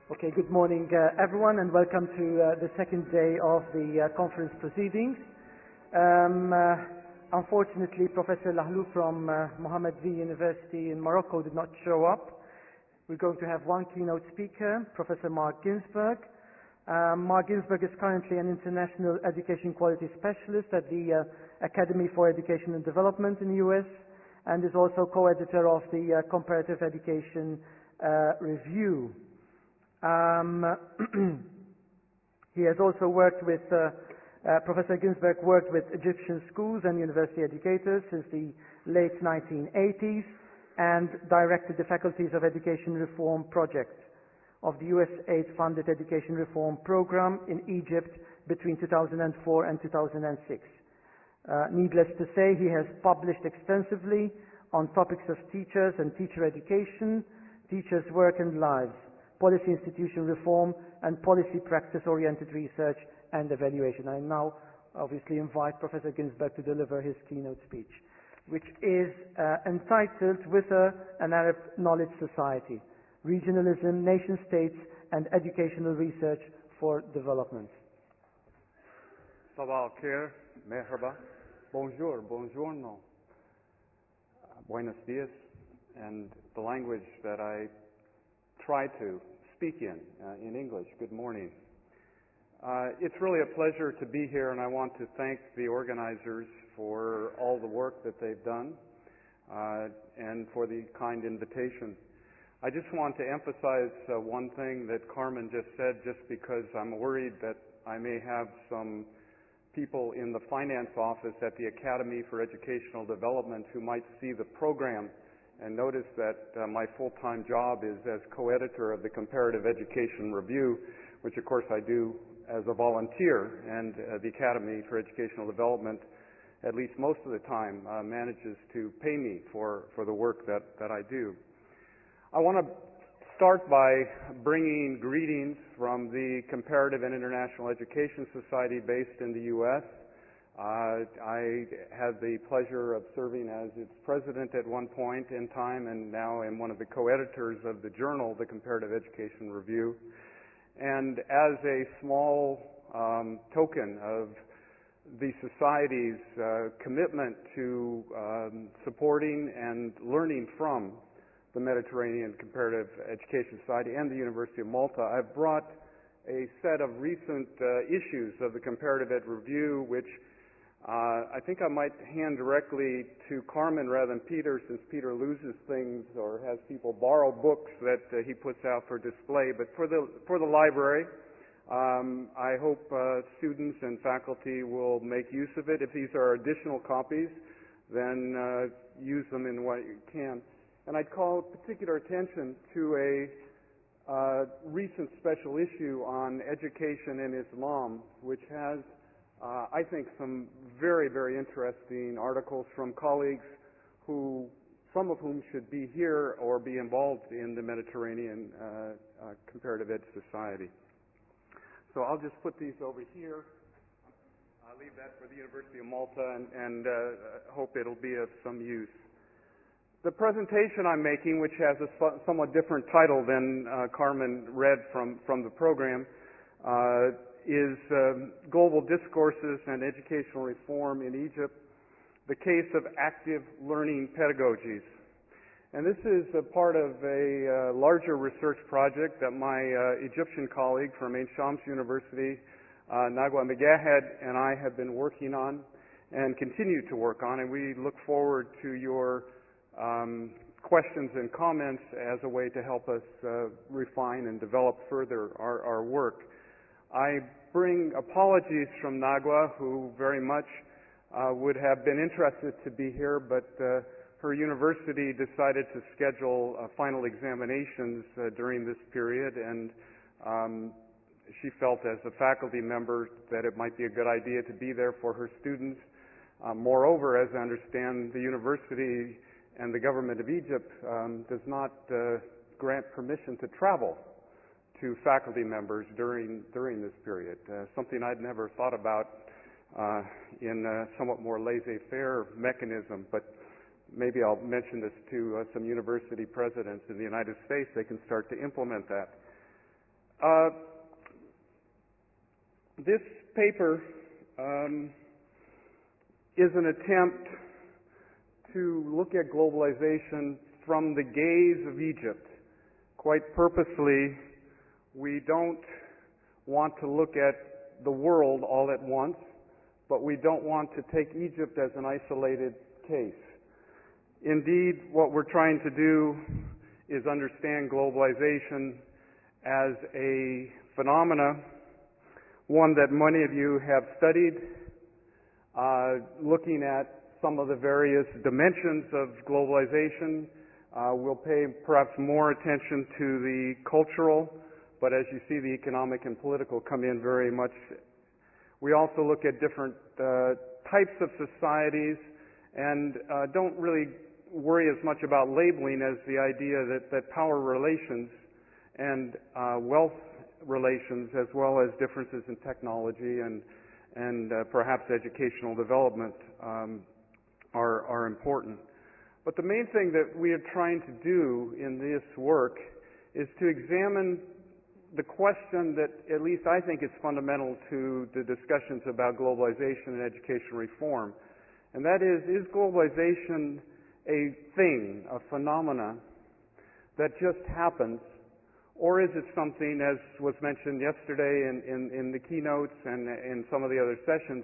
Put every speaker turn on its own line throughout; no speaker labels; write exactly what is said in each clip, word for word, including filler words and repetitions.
Okay, good morning uh, everyone, and welcome to uh, the second day of the uh, conference proceedings. Um, uh, unfortunately, Professor Lahlou from uh, Mohammed V University in Morocco did not show up. We're going to have one keynote speaker, Professor Mark Ginsberg. Um, Mark Ginsberg is currently an international education quality specialist at the uh, Academy for Education and Development in the U S and is also co-editor of the uh, Comparative Education uh, Review. Um, he has also worked with, uh, uh, Professor Ginsberg worked with Egyptian schools and university educators since the late nineteen eighties and directed the Faculties of Education Reform project of the U S aid-funded education reform program in Egypt between two thousand four and two thousand six. Uh, needless to say, he has published extensively on topics of teachers and teacher education, teachers' work and lives, policy institution reform, and policy practice-oriented research and evaluation. I now obviously invite Professor Ginsberg to deliver his keynote speech, which is uh, entitled With a, an Arab Knowledge Society, Regionalism, Nation-States, and Educational Research for Development.
Sabah al-khair, merhaba, bonjour, buongiorno, buenos dias, and the language that I try to speak in, uh, in English. Good morning. Uh, it's really a pleasure to be here, and I want to thank the organizers for all the work that they've done uh, and for the kind invitation. I just want to emphasize uh, one thing that Carmen just said, just because I'm worried that I may have some people in the finance office at the Academy for Educational Development who might see the program and notice that uh, my full-time job is as co-editor of the Comparative Education Review, which of course I do as a volunteer, and uh, the Academy for Educational Development, at least most of the time, uh, manages to pay me for, for the work that, that I do. I want to start by bringing greetings from the Comparative and International Education Society based in the U S Uh, I had the pleasure of serving as its president at one point in time, and now am one of the co-editors of the journal, the Comparative Education Review. And as a small um, token of the Society's uh, commitment to um, supporting and learning from the Mediterranean Comparative Education Society and the University of Malta, I've brought a set of recent uh, issues of the Comparative Ed Review, which Uh, I think I might hand directly to Carmen rather than Peter, since Peter loses things or has people borrow books that uh, he puts out for display. But for the for the library, um, I hope uh, students and faculty will make use of it. If these are additional copies, then uh, use them in what you can. And I'd call particular attention to a uh, recent special issue on education in Islam, which has Uh, I think some very, very interesting articles from colleagues who, some of whom should be here or be involved in the Mediterranean uh, uh, Comparative Ed Society. So I'll just put these over here. I'll leave that for the University of Malta and, and uh, hope it'll be of some use. The presentation I'm making, which has a somewhat different title than uh, Carmen read from, from the program, uh, is um, Global Discourses and Educational Reform in Egypt, the Case of Active Learning Pedagogies. And this is a part of a uh, larger research project that my uh, Egyptian colleague from Ain Shams University, uh, Nagwa Megahed, and I have been working on and continue to work on, and we look forward to your um, questions and comments as a way to help us uh, refine and develop further our, our work. I bring apologies from Nagwa, who very much uh, would have been interested to be here, but uh, her university decided to schedule uh, final examinations uh, during this period, and um, she felt as a faculty member that it might be a good idea to be there for her students. Uh, moreover, as I understand, the university and the government of Egypt um, does not uh, grant permission to travel to faculty members during during this period, uh, something I'd never thought about uh, in a somewhat more laissez-faire mechanism, but maybe I'll mention this to uh, some university presidents in the United States. They can start to implement that. Uh, this paper um, is an attempt to look at globalization from the gaze of Egypt. Quite purposely, we don't want to look at the world all at once, but we don't want to take Egypt as an isolated case. Indeed, what we're trying to do is understand globalization as a phenomena, one that many of you have studied, uh, looking at some of the various dimensions of globalization. Uh, we'll pay perhaps more attention to the cultural, but as you see, the economic and political come in very much. We also look at different uh, types of societies and uh, don't really worry as much about labeling as the idea that, that power relations and uh, wealth relations, as well as differences in technology and, and uh, perhaps educational development um, are, are important. But the main thing that we are trying to do in this work is to examine the question that at least I think is fundamental to the discussions about globalization and education reform. And that is, is globalization a thing, a phenomena that just happens, or is it something, as was mentioned yesterday in, in, in the keynotes and in some of the other sessions,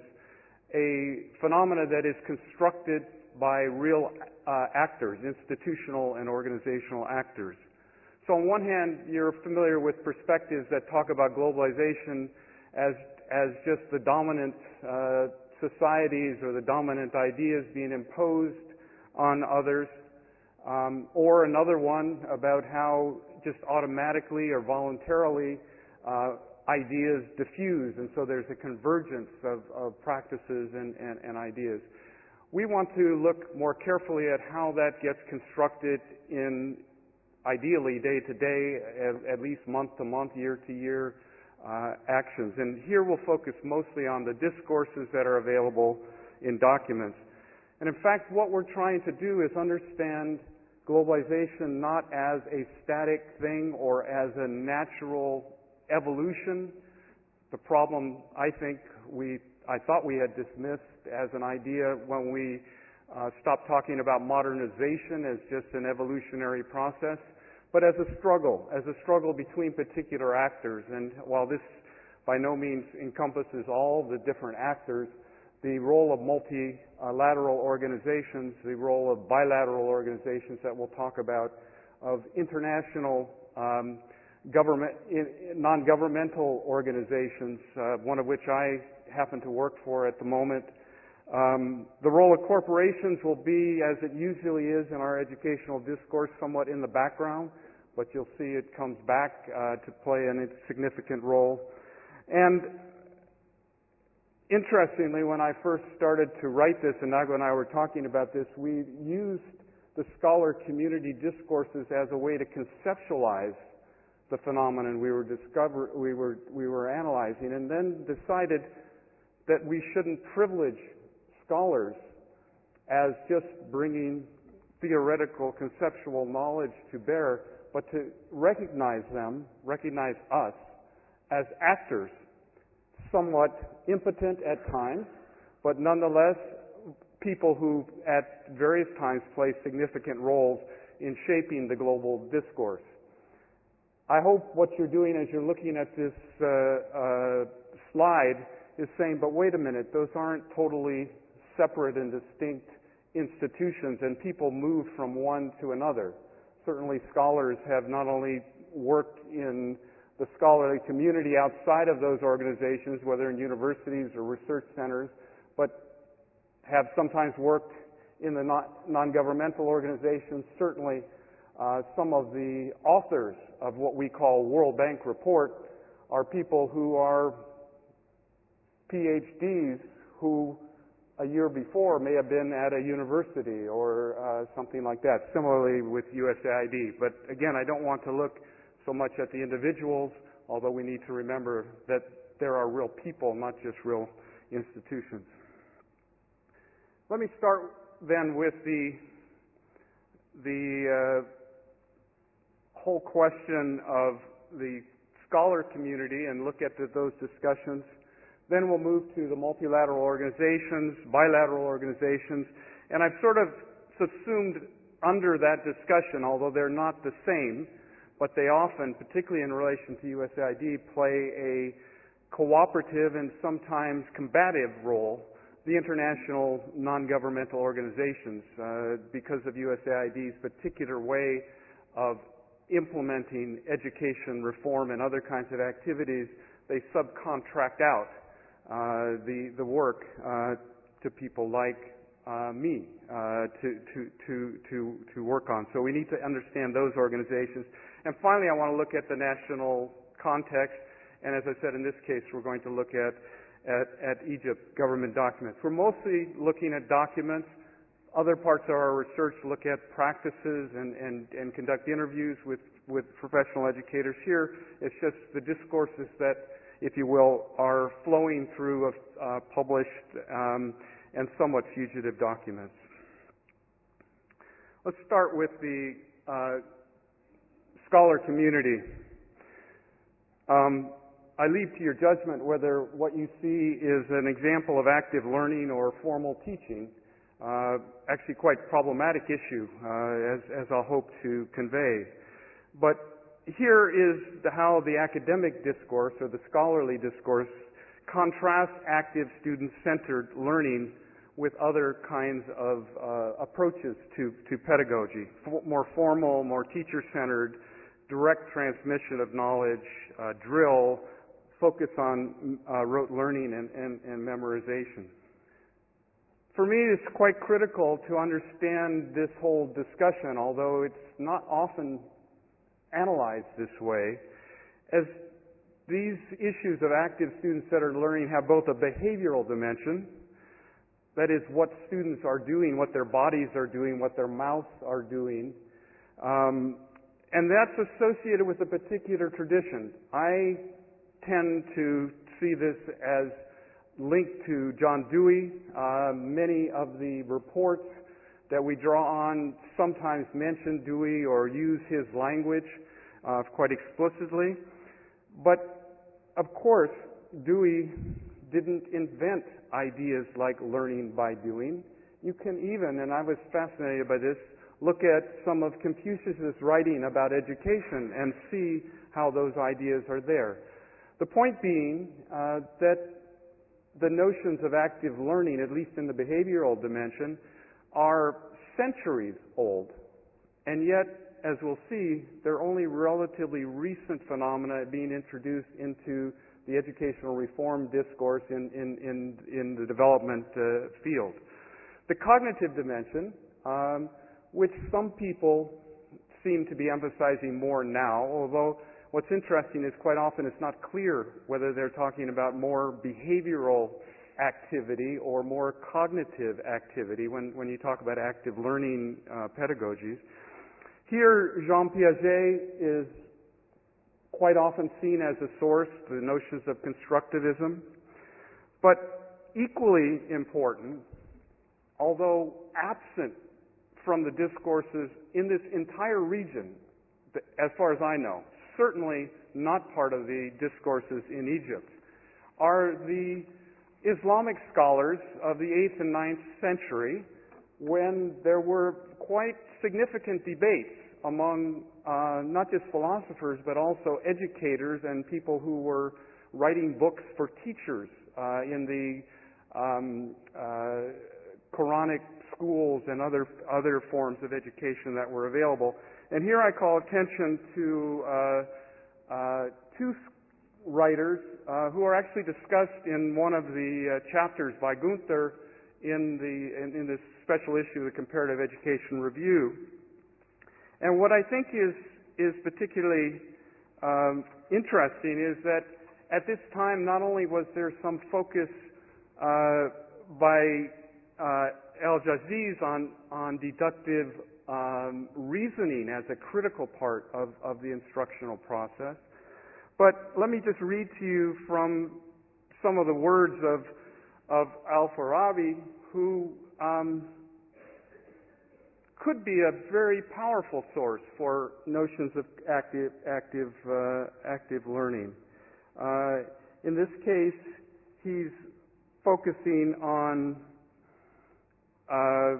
a phenomena that is constructed by real uh, actors, institutional and organizational actors. So on one hand, you're familiar with perspectives that talk about globalization as, as just the dominant uh, societies or the dominant ideas being imposed on others, um, or another one about how just automatically or voluntarily uh, ideas diffuse, and so there's a convergence of, of practices and, and, and ideas. We want to look more carefully at how that gets constructed in, ideally, day to day, at, at least month to month, year to year uh, actions. And here we'll focus mostly on the discourses that are available in documents. And in fact, what we're trying to do is understand globalization not as a static thing or as a natural evolution. The problem, I think, we I thought we had dismissed as an idea when we uh, stopped talking about modernization as just an evolutionary process, but as a struggle, as a struggle between particular actors. And while this by no means encompasses all the different actors, the role of multilateral organizations, the role of bilateral organizations that we'll talk about, of international um, government, non-governmental organizations, uh, one of which I happen to work for at the moment. Um, the role of corporations will be, as it usually is in our educational discourse, somewhat in the background, but you'll see it comes back uh, to play a significant role. And interestingly, when I first started to write this, and Nago and I were talking about this, we used the scholar community discourses as a way to conceptualize the phenomenon we were discover we were we were analyzing, and then decided that we shouldn't privilege scholars as just bringing theoretical, conceptual knowledge to bear, but to recognize them, recognize us as actors, somewhat impotent at times, but nonetheless people who at various times play significant roles in shaping the global discourse. I hope what you're doing as you're looking at this uh, uh, slide is saying, but wait a minute, those aren't totally separate and distinct institutions, and people move from one to another. Certainly scholars have not only worked in the scholarly community outside of those organizations, whether in universities or research centers, but have sometimes worked in the non-governmental organizations. Certainly uh, some of the authors of what we call World Bank Report are people who are P H Ds who a year before may have been at a university or uh, something like that. Similarly with U S A I D. But again, I don't want to look so much at the individuals, although we need to remember that there are real people, not just real institutions. Let me start then with the the uh, whole question of the scholar community and look at the, those discussions. Then we'll move to the multilateral organizations, bilateral organizations, and I've sort of subsumed under that discussion, although they're not the same, but they often, particularly in relation to U S A I D, play a cooperative and sometimes combative role, the international non-governmental organizations, uh, because of U S A I D's particular way of implementing education reform and other kinds of activities, they subcontract out uh, the, the work uh, to people like uh, me uh, to, to, to, to, to work on. So we need to understand those organizations. And finally, I want to look at the national context. And as I said, in this case, we're going to look at, at, at Egypt government documents. We're mostly looking at documents. Other parts of our research look at practices and, and, and conduct interviews with, with professional educators. Here, it's just the discourses that, if you will, are flowing through uh, published um, and somewhat fugitive documents. Let's start with the uh, scholar community. Um, I leave to your judgment whether what you see is an example of active learning or formal teaching. Uh, actually quite problematic issue, uh, as, as I'll hope to convey. But here is the, how the academic discourse or the scholarly discourse contrasts active student-centered learning with other kinds of uh, approaches to, to pedagogy, F- more formal, more teacher-centered, direct transmission of knowledge, uh, drill, focus on uh, rote learning and, and, and memorization. For me, it's quite critical to understand this whole discussion, although it's not often analyzed this way, as these issues of active student-centered learning have both a behavioral dimension, that is what students are doing, what their bodies are doing, what their mouths are doing, um, and that's associated with a particular tradition. I tend to see this as linked to John Dewey. Uh, many of the reports that we draw on sometimes mention Dewey or use his language uh, quite explicitly. But, of course, Dewey didn't invent ideas like learning by doing. You can even, and I was fascinated by this, look at some of Confucius's writing about education and see how those ideas are there. The point being uh, that the notions of active learning, at least in the behavioral dimension, are centuries old. And yet, as we'll see, they're only relatively recent phenomena being introduced into the educational reform discourse in, in, in, in the development uh, field. The cognitive dimension, um, which some people seem to be emphasizing more now, although what's interesting is quite often it's not clear whether they're talking about more behavioral activity or more cognitive activity when, when you talk about active learning uh, pedagogies. Here, Jean Piaget is quite often seen as a source, the notions of constructivism. But equally important, although absent from the discourses in this entire region, as far as I know, certainly not part of the discourses in Egypt, are the Islamic scholars of the eighth and ninth century, when there were quite significant debates among uh, not just philosophers but also educators and people who were writing books for teachers uh, in the um, uh, Quranic schools and other other forms of education that were available. And here I call attention to uh, uh, two writers uh, who are actually discussed in one of the uh, chapters by Gunther in the in, in this special issue of the Comparative Education Review. And what I think is is particularly um, interesting is that at this time not only was there some focus uh, by uh, Al-Jaziz on on deductive um, reasoning as a critical part of, of the instructional process, but let me just read to you from some of the words of of Al-Farabi, who um, could be a very powerful source for notions of active, active, uh, active learning. Uh, in this case, he's focusing on uh,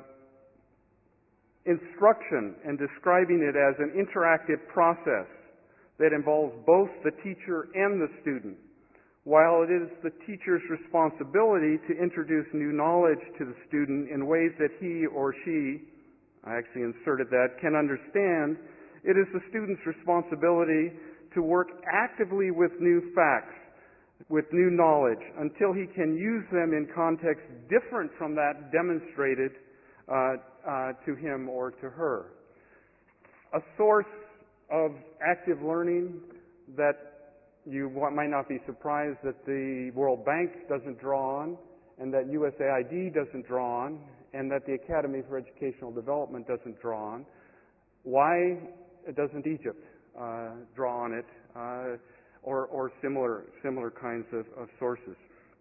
instruction and describing it as an interactive process that involves both the teacher and the student. While it is the teacher's responsibility to introduce new knowledge to the student in ways that he or she, I actually inserted that, can understand, it is the student's responsibility to work actively with new facts, with new knowledge, until he can use them in contexts different from that demonstrated uh, uh, to him or to her. A source of active learning that you might not be surprised that the World Bank doesn't draw on, and that U S A I D doesn't draw on, and that the Academy for Educational Development doesn't draw on. Why doesn't Egypt uh, draw on it, uh, or, or similar similar kinds of, of sources?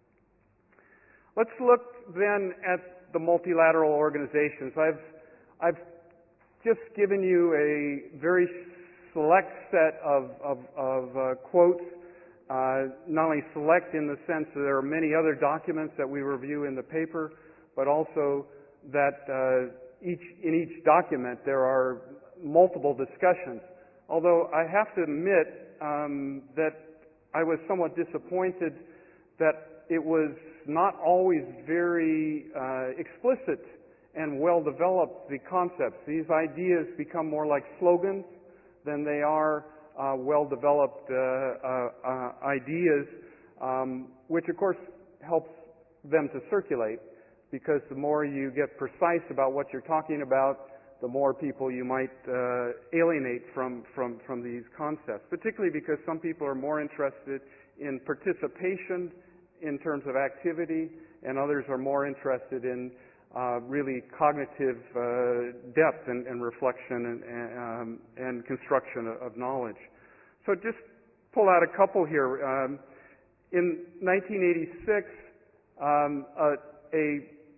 Let's look then at the multilateral organizations. I've I've just given you a very select set of, of, of uh, quotes, uh, not only select in the sense that there are many other documents that we review in the paper, but also that uh, each, in each document there are multiple discussions. Although I have to admit um, that I was somewhat disappointed that it was not always very uh, explicit and well developed, the concepts. These ideas become more like slogans than they are uh, well-developed uh, uh, uh, ideas, um, which of course helps them to circulate, because the more you get precise about what you're talking about, the more people you might uh, alienate from, from, from these concepts, particularly because some people are more interested in participation in terms of activity, and others are more interested in Uh, really cognitive uh, depth and, and reflection and, and, um, and construction of, of knowledge. So just pull out a couple here. Um, in nineteen eighty-six, um, a, a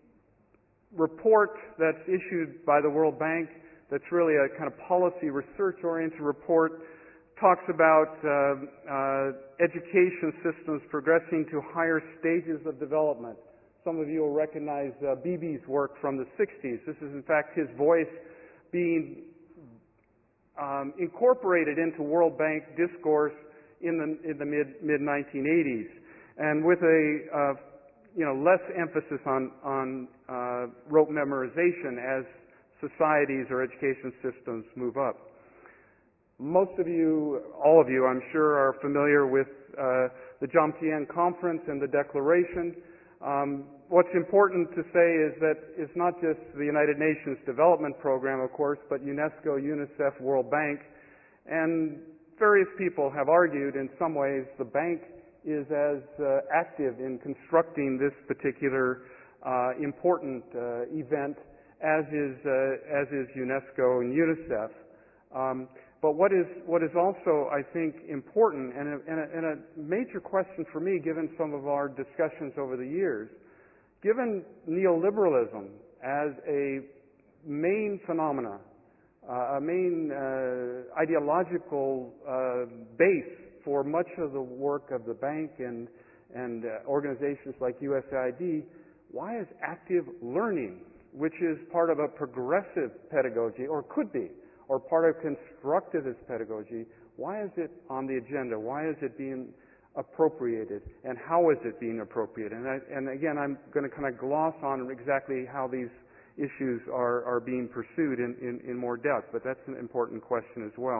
report that's issued by the World Bank that's really a kind of policy research-oriented report talks about uh, uh, education systems progressing to higher stages of development. Some of you will recognize uh, Beebe's work from the sixties. This is, in fact, his voice being um, incorporated into World Bank discourse in the, in the mid, mid nineteen eighties, and with a uh, you know less emphasis on on uh, rote memorization as societies or education systems move up. Most of you, all of you, I'm sure, are familiar with uh, the Jomtien Conference and the Declaration. Um, what's important to say is that it's not just the United Nations Development Program, of course, but UNESCO, UNICEF, World Bank, and various people have argued in some ways the bank is as uh, active in constructing this particular uh, important uh, event as is uh, as is UNESCO and UNICEF. Um, But what is what is also, I think, important, and a, and, a, and a major question for me, given some of our discussions over the years, given neoliberalism as a main phenomena, uh, a main uh, ideological uh, base for much of the work of the bank and and uh, organizations like U S A I D, why is active learning, which is part of a progressive pedagogy, or could be, or part of constructivist pedagogy, why is it on the agenda? Why is it being appropriated? And how is it being appropriated? And, I, and again, I'm going to kind of gloss on exactly how these issues are, are being pursued in, in, in more depth, but that's an important question as well.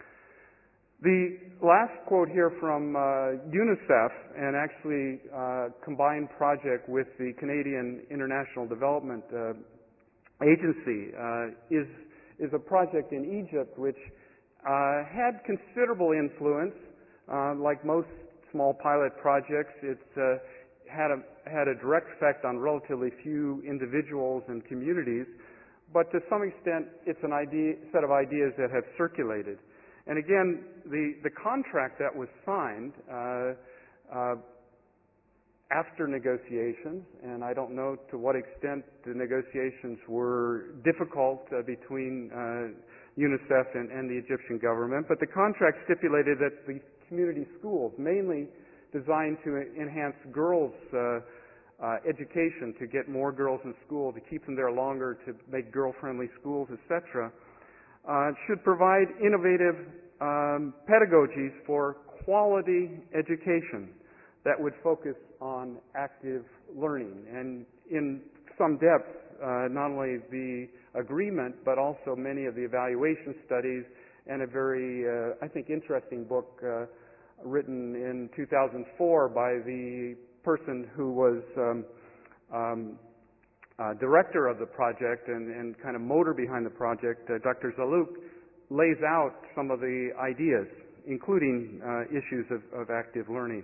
The last quote here from uh, UNICEF, and actually uh, combined project with the Canadian International Development uh, Agency, uh, is is a project in Egypt which uh, had considerable influence. Uh, like most small pilot projects, it uh, had a had a direct effect on relatively few individuals and communities, but to some extent, it's an idea, set of ideas that have circulated. And again, the the contract that was signed uh, uh, after negotiations, and I don't know to what extent the negotiations were difficult uh, between uh, UNICEF and, and the Egyptian government, but the contract stipulated that the community schools, mainly designed to enhance girls' uh, uh, education, to get more girls in school, to keep them there longer, to make girl-friendly schools, et cetera, uh, should provide innovative um, pedagogies for quality education that would focus on active learning. And in some depth, uh, not only the agreement, but also many of the evaluation studies and a very, uh, I think, interesting book uh, written in two thousand four by the person who was um, um, uh, director of the project and, and kind of motor behind the project, uh, Doctor Zalouk, lays out some of the ideas, including uh, issues of, of active learning.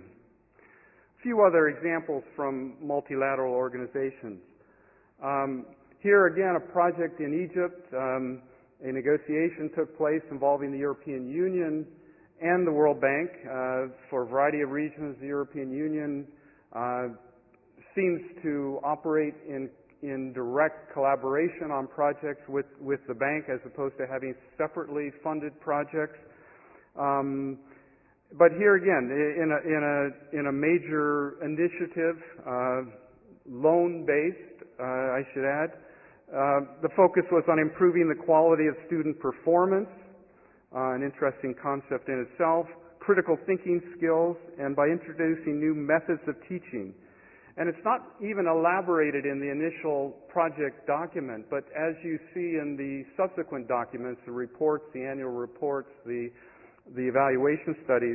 A few other examples from multilateral organizations. Um, here again, a project in Egypt. Um, a negotiation took place involving the European Union and the World Bank. Uh, for a variety of reasons, the European Union uh, seems to operate in, in direct collaboration on projects with, with the bank as opposed to having separately funded projects. Um, But here again, in a, in a, in a major initiative, uh, loan-based, uh, I should add, uh, the focus was on improving the quality of student performance, uh, an interesting concept in itself, critical thinking skills, and by introducing new methods of teaching. And it's not even elaborated in the initial project document, but as you see in the subsequent documents, the reports, the annual reports, the the evaluation studies,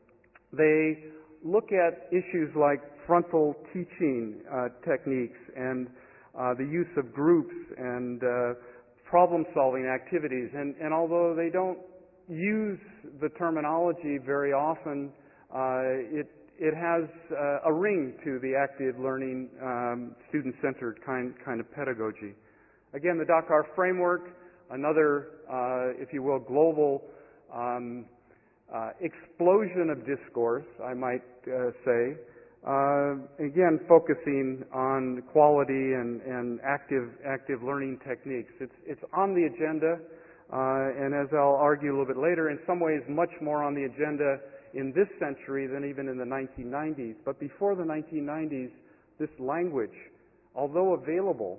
they look at issues like frontal teaching uh, techniques and uh, the use of groups and uh, problem-solving activities. And, and although they don't use the terminology very often, uh, it, it has uh, a ring to the active learning, um, student-centered kind, kind of pedagogy. Again, the Dakar framework, another, uh, if you will, global um, Uh, explosion of discourse, I might uh, say, uh, again focusing on quality and, and active active learning techniques. It's it's on the agenda, uh, and as I'll argue a little bit later, in some ways much more on the agenda in this century than even in the nineteen nineties. But before the nineteen nineties, this language, although available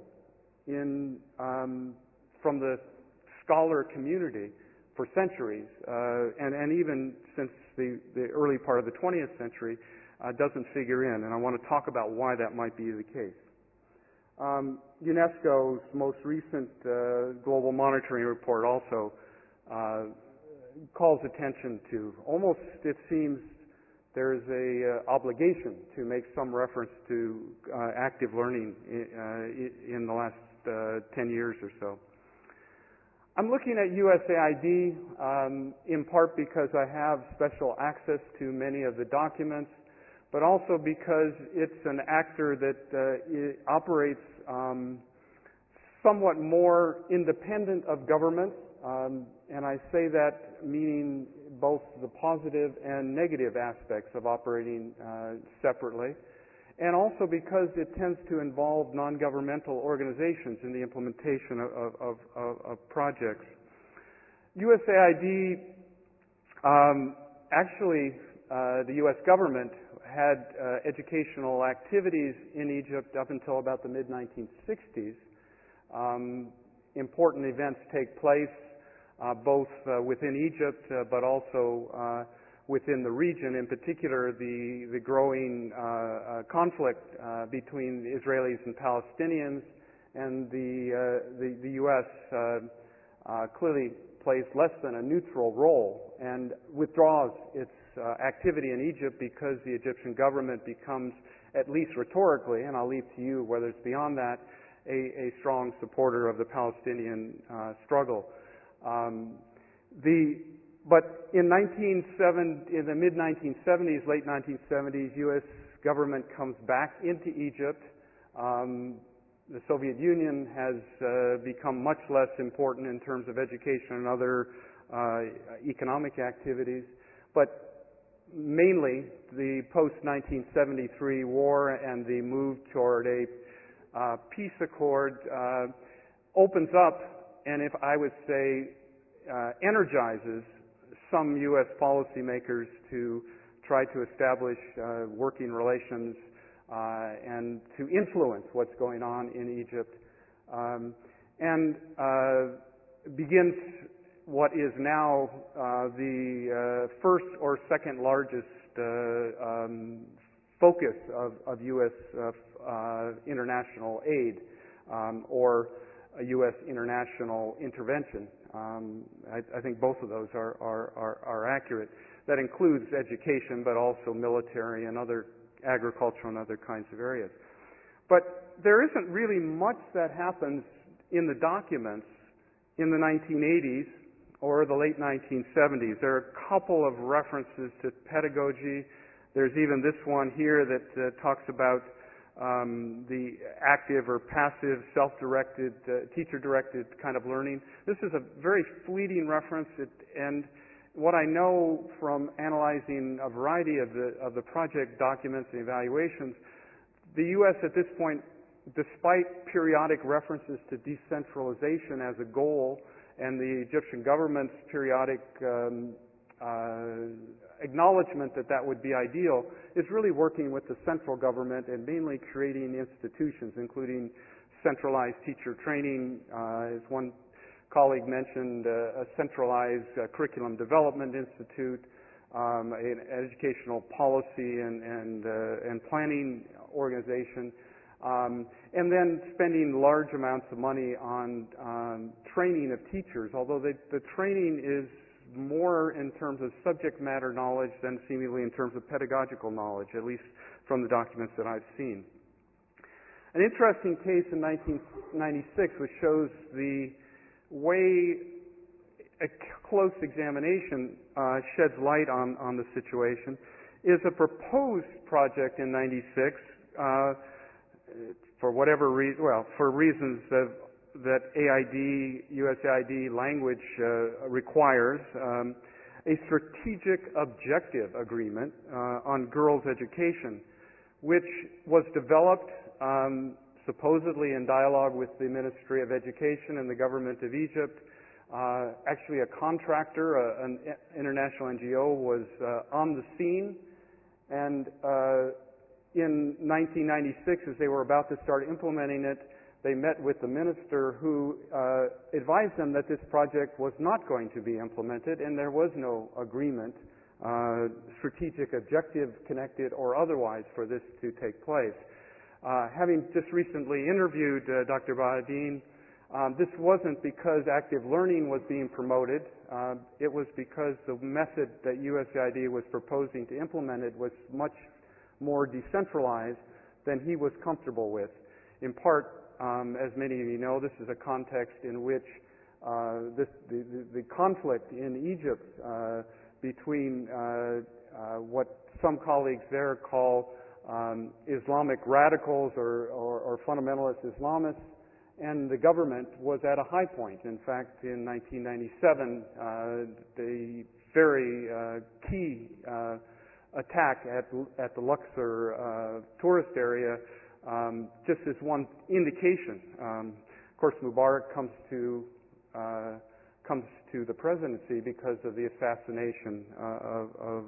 in um, from the scholar community for centuries, uh, and, and even since the, the early part of the twentieth century, uh, doesn't figure in. And I want to talk about why that might be the case. Um, UNESCO's most recent uh, global monitoring report also uh, calls attention to, almost it seems there's a uh, obligation to make some reference to uh, active learning in, uh, in the last uh, ten years or so. I'm looking at U S A I D um, in part because I have special access to many of the documents, but also because it's an actor that uh, it operates um, somewhat more independent of government, um, and I say that meaning both the positive and negative aspects of operating uh, separately. And also because it tends to involve non-governmental organizations in the implementation of, of, of, of projects. U S A I D, um, actually, uh, the U S government had uh, educational activities in Egypt up until about the mid nineteen sixties. Um, important events take place uh, both uh, within Egypt, uh, but also uh, within the region, in particular the, the growing uh, uh, conflict uh, between the Israelis and Palestinians, and the, uh, the, the U S uh, uh, clearly plays less than a neutral role and withdraws its uh, activity in Egypt because the Egyptian government becomes, at least rhetorically, and I'll leave to you whether it's beyond that, a, a strong supporter of the Palestinian uh, struggle. Um, the But in, nineteen seventy, in the mid nineteen seventies, late nineteen seventies, U S government comes back into Egypt. Um, the Soviet Union has uh, become much less important in terms of education and other uh, economic activities. But mainly the post nineteen seventy-three war and the move toward a uh, peace accord uh, opens up, and if I would say uh, energizes some U S policymakers to try to establish uh, working relations uh, and to influence what's going on in Egypt, um, and uh, begins what is now uh, the uh, first or second largest uh, um, focus of, of U S uh, uh, international aid um, or a U S international intervention. Um, I, I think both of those are, are, are, are accurate. That includes education, but also military and other agricultural and other kinds of areas. But there isn't really much that happens in the documents in the nineteen eighties or the late nineteen seventies. There are a couple of references to pedagogy. There's even this one here that uh, talks about um, the active or passive, self-directed, uh, teacher-directed kind of learning. This is a very fleeting reference, it, and what I know from analyzing a variety of the of the project documents and evaluations, the U S at this point, despite periodic references to decentralization as a goal, and the Egyptian government's periodic um, uh, acknowledgement that that would be ideal, is really working with the central government and mainly creating institutions, including centralized teacher training, uh, as one colleague mentioned, uh, a centralized uh, curriculum development institute, um, an educational policy and and, uh, and planning organization. Um, and then spending large amounts of money on um, training of teachers, although the, the training is more in terms of subject matter knowledge than seemingly in terms of pedagogical knowledge, at least from the documents that I've seen. An interesting case in nineteen ninety-six, which shows the way a close examination uh, sheds light on, on the situation, is a proposed project in ninety-six uh, for whatever reason, well, for reasons of, that A I D, U S A I D language uh, requires, um, a strategic objective agreement uh, on girls' education, which was developed um, supposedly in dialogue with the Ministry of Education and the government of Egypt. Uh, actually, a contractor, uh, an international N G O, was uh, on the scene, and uh, in nineteen ninety-six, as they were about to start implementing it, they met with the minister who uh, advised them that this project was not going to be implemented, and there was no agreement, uh, strategic objective connected or otherwise, for this to take place. Uh, having just recently interviewed uh, Doctor Bahadine, um, this wasn't because active learning was being promoted. Uh, it was because the method that U S A I D was proposing to implement it was much more decentralized than he was comfortable with. In part, um, as many of you know, this is a context in which uh, this, the, the, the conflict in Egypt uh, between uh, uh, what some colleagues there call um, Islamic radicals or, or, or fundamentalist Islamists and the government was at a high point. In fact, in nineteen ninety-seven, uh, the very uh, key uh, attack at, at the Luxor uh, tourist area, um, just as one indication. Um, of course, Mubarak comes to uh, comes to the presidency because of the assassination uh, of of,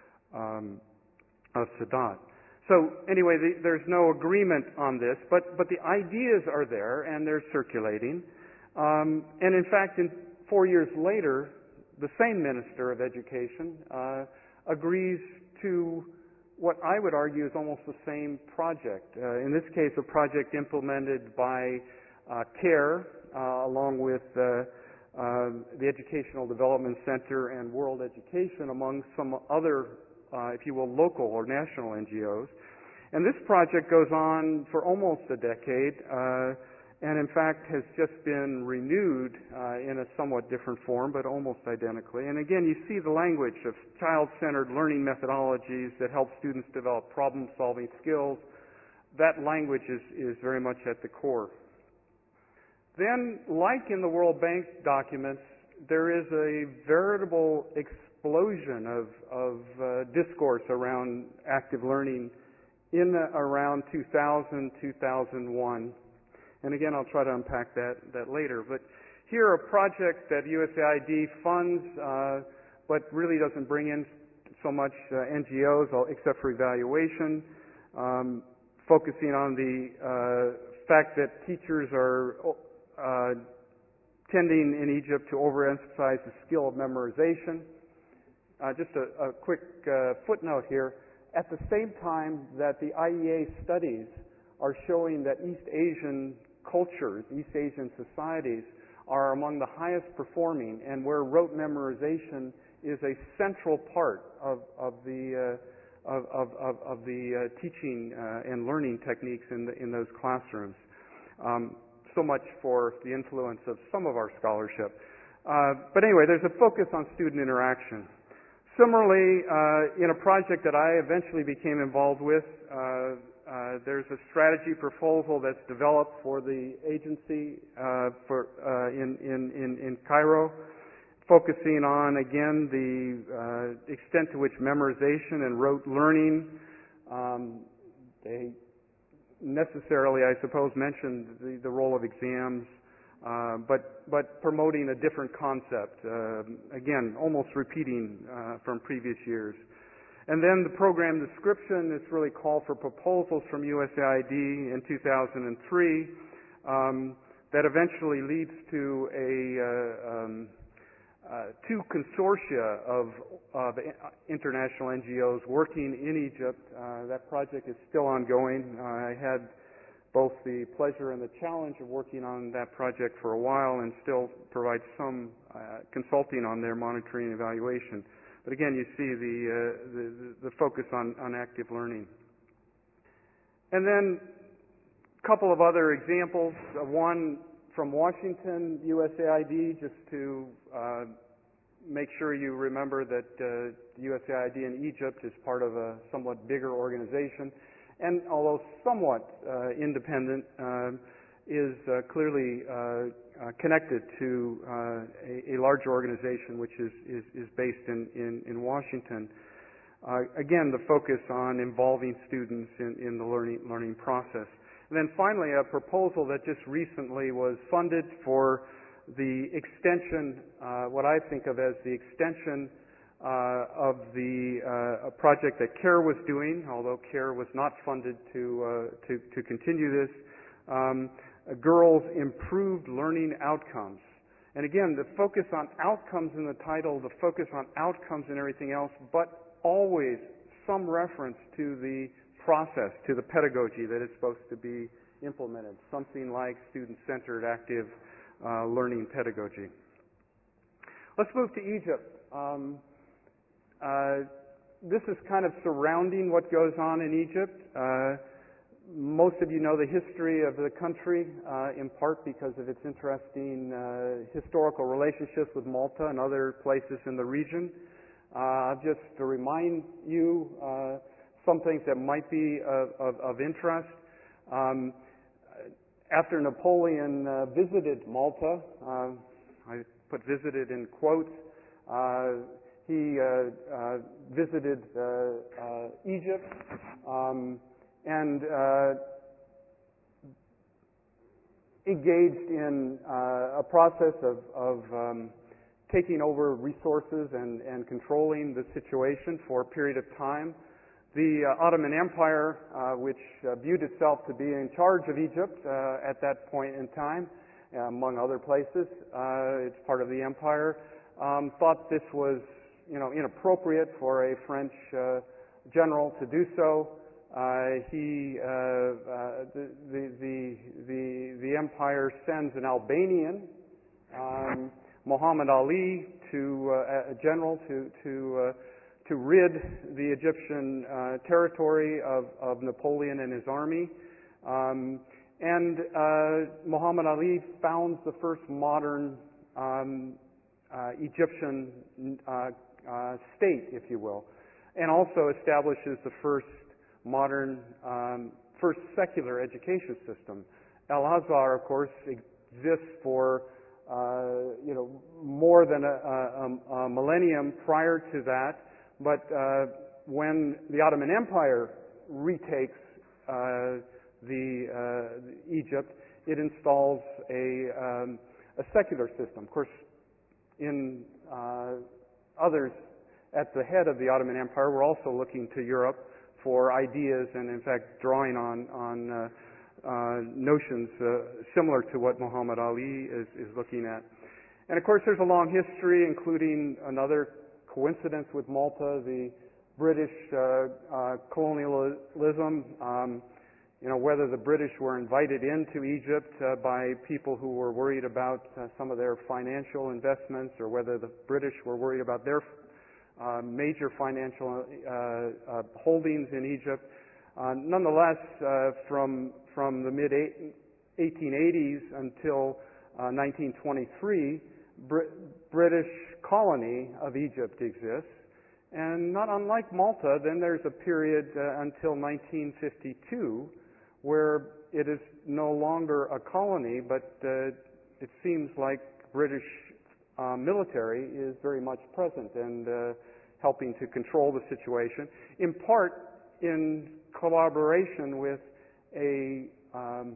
um, of Sadat. So anyway, the, there's no agreement on this, but but the ideas are there and they're circulating. Um, and in fact, in four years later, the same Minister of Education uh, agrees to what I would argue is almost the same project. Uh, in this case, a project implemented by uh, CARE, uh, along with uh, uh, the Educational Development Center and World Education, among some other, uh, if you will, local or national N G Os. And this project goes on for almost a decade, uh, and in fact has just been renewed uh, in a somewhat different form, but almost identically. And again, you see the language of child-centered learning methodologies that help students develop problem-solving skills. That language is, is very much at the core. Then, like in the World Bank documents, there is a veritable explosion of, of uh, discourse around active learning in the, around two thousand, two thousand one. And again, I'll try to unpack that, that later. But here, a project that U S A I D funds, uh, but really doesn't bring in so much uh, N G Os except for evaluation, um, focusing on the uh, fact that teachers are uh, tending in Egypt to overemphasize the skill of memorization. Uh, just a, a quick uh, footnote here. At the same time that the I E A studies are showing that East Asian cultures, East Asian societies, are among the highest performing, and where rote memorization is a central part of, of the uh, of, of, of, of the uh, teaching uh, and learning techniques in the, in those classrooms. Um, so much for the influence of some of our scholarship. Uh, but anyway, there's a focus on student interaction. Similarly, uh, in a project that I eventually became involved with, uh, uh, there's a strategy proposal that's developed for the agency uh, for uh, in, in, in, in Cairo, focusing on, again, the uh, extent to which memorization and rote learning, um, they necessarily, I suppose, mentioned the, the role of exams, uh, but, but promoting a different concept, uh, again, almost repeating uh, from previous years. And then the program description, it's really called for proposals from U S A I D in two thousand three um, that eventually leads to a uh, um, uh, two consortia of, of international N G Os working in Egypt. Uh, that project is still ongoing. Uh, I had both the pleasure and the challenge of working on that project for a while and still provide some uh, consulting on their monitoring and evaluation. But again, you see the, uh, the, the focus on, on active learning. And then a couple of other examples. Uh, one from Washington, U S A I D, just to uh, make sure you remember that uh, U S A I D in Egypt is part of a somewhat bigger organization. And although somewhat uh, independent, uh, is uh, clearly uh, uh, connected to uh, a, a larger organization which is, is, is based in, in, in Washington. Uh, again, the focus on involving students in, in the learning, learning process. And then finally, a proposal that just recently was funded for the extension, uh, what I think of as the extension Uh, of the uh, a project that CARE was doing, although CARE was not funded to uh, to, to continue this. Um, uh, girls' improved learning outcomes, and again, the focus on outcomes in the title, the focus on outcomes and everything else, but always some reference to the process, to the pedagogy that is supposed to be implemented, something like student-centered active uh, learning pedagogy. Let's move to Egypt. Um, Uh, this is kind of surrounding what goes on in Egypt. Uh, most of you know the history of the country, uh, in part because of its interesting uh, historical relationships with Malta and other places in the region. Uh, just to remind you uh, some things that might be of, of, of interest. Um, after Napoleon uh, visited Malta, uh, I put visited in quotes, uh, He uh, uh, visited uh, uh, Egypt um, and uh, engaged in uh, a process of, of um, taking over resources and, and controlling the situation for a period of time. The uh, Ottoman Empire, uh, which uh, viewed itself to be in charge of Egypt uh, at that point in time, uh, among other places, uh, it's part of the empire, um, thought this was you know, inappropriate for a French uh, general to do so. Uh, he, uh, uh, the, the, the, the, the empire sends an Albanian, um, Muhammad Ali, to uh, a general to to uh, to rid the Egyptian uh, territory of, of Napoleon and his army. Um, and uh, Muhammad Ali founds the first modern um, uh, Egyptian uh, Uh, state, if you will, and also establishes the first modern, um, first secular education system. Al-Azhar, of course, exists for uh, you know, more than a, a, a millennium prior to that. But uh, when the Ottoman Empire retakes uh, the uh, Egypt, it installs a, um, a secular system. Of course, in uh, others at the head of the Ottoman Empire were also looking to Europe for ideas and, in fact, drawing on, on uh, uh, notions uh, similar to what Muhammad Ali is, is looking at. And, of course, there's a long history, including another coincidence with Malta, the British uh, uh, colonialism. Um, you know, whether the British were invited into Egypt uh, by people who were worried about uh, some of their financial investments, or whether the British were worried about their uh, major financial uh, uh, holdings in Egypt. Uh, nonetheless, uh, from from the mid eighteen eighties until uh, nineteen twenty-three, Br- British colony of Egypt exists. And not unlike Malta, then there's a period uh, until nineteen fifty-two where it is no longer a colony, but uh, it seems like British uh, military is very much present and uh, helping to control the situation, in part in collaboration with a um,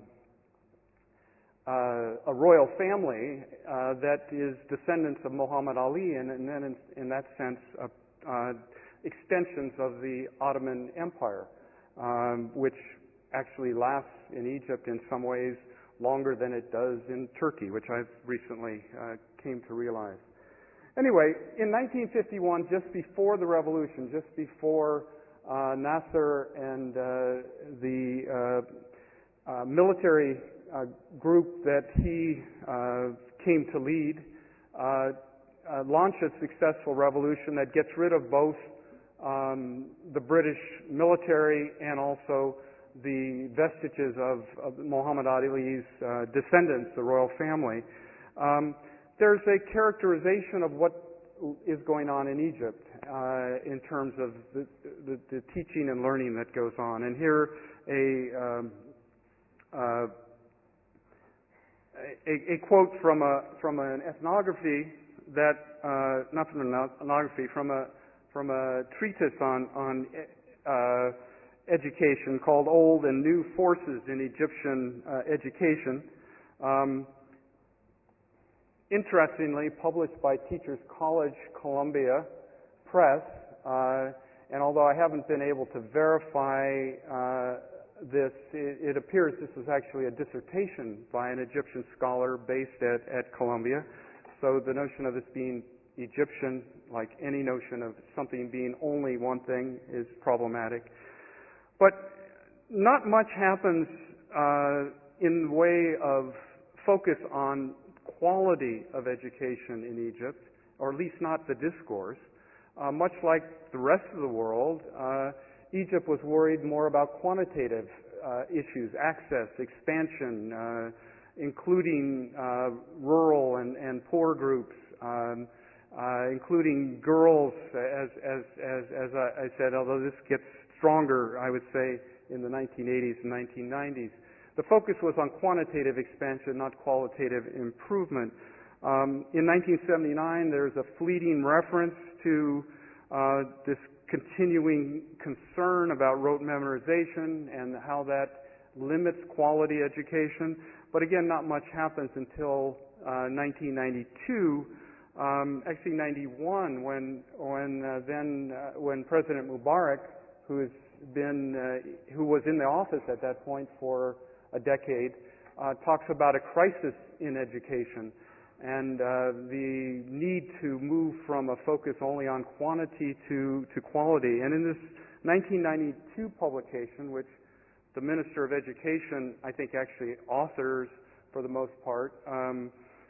uh, a royal family uh, that is descendants of Muhammad Ali, and, and then in, in that sense uh, uh, extensions of the Ottoman Empire, um, which actually lasts in Egypt in some ways longer than it does in Turkey, which I've recently uh, came to realize. Anyway, in nineteen fifty-one, just before the revolution, just before uh, Nasser and uh, the uh, uh, military uh, group that he uh, came to lead uh, uh, launched a successful revolution that gets rid of both um, the British military and also the vestiges of, of Muhammad Ali's uh, descendants, the royal family. Um, there's a characterization of what is going on in Egypt uh, in terms of the, the, the teaching and learning that goes on. And here a, um, uh, a, a quote from a from an ethnography that uh, not from an ethnography from a from a treatise on on uh, education called Old and New Forces in Egyptian uh, Education. Um, interestingly, published by Teachers College, Columbia Press, uh, and although I haven't been able to verify uh, this, it, it appears this was actually a dissertation by an Egyptian scholar based at, at Columbia. So the notion of this being Egyptian, like any notion of something being only one thing, is problematic. But not much happens uh, in the way of focus on quality of education in Egypt, or at least not the discourse. Uh, much like the rest of the world, uh, Egypt was worried more about quantitative uh, issues, access, expansion, uh, including uh, rural and, and poor groups, um, uh, including girls, as, as, as, as I said, although this gets stronger, I would say, in the nineteen eighties and nineteen nineties. The focus was on quantitative expansion, not qualitative improvement. Um, in nineteen seventy-nine, there's a fleeting reference to uh, this continuing concern about rote memorization and how that limits quality education. But again, not much happens until uh, nineteen ninety-two, um, actually ninety-one, when when uh, then uh, when President Mubarak, who has been uh, who was in the office at that point for a decade, uh, talks about a crisis in education and uh, the need to move from a focus only on quantity to, to quality. And in this nineteen ninety-two publication, which the Minister of Education, I think, actually authors for the most part, um,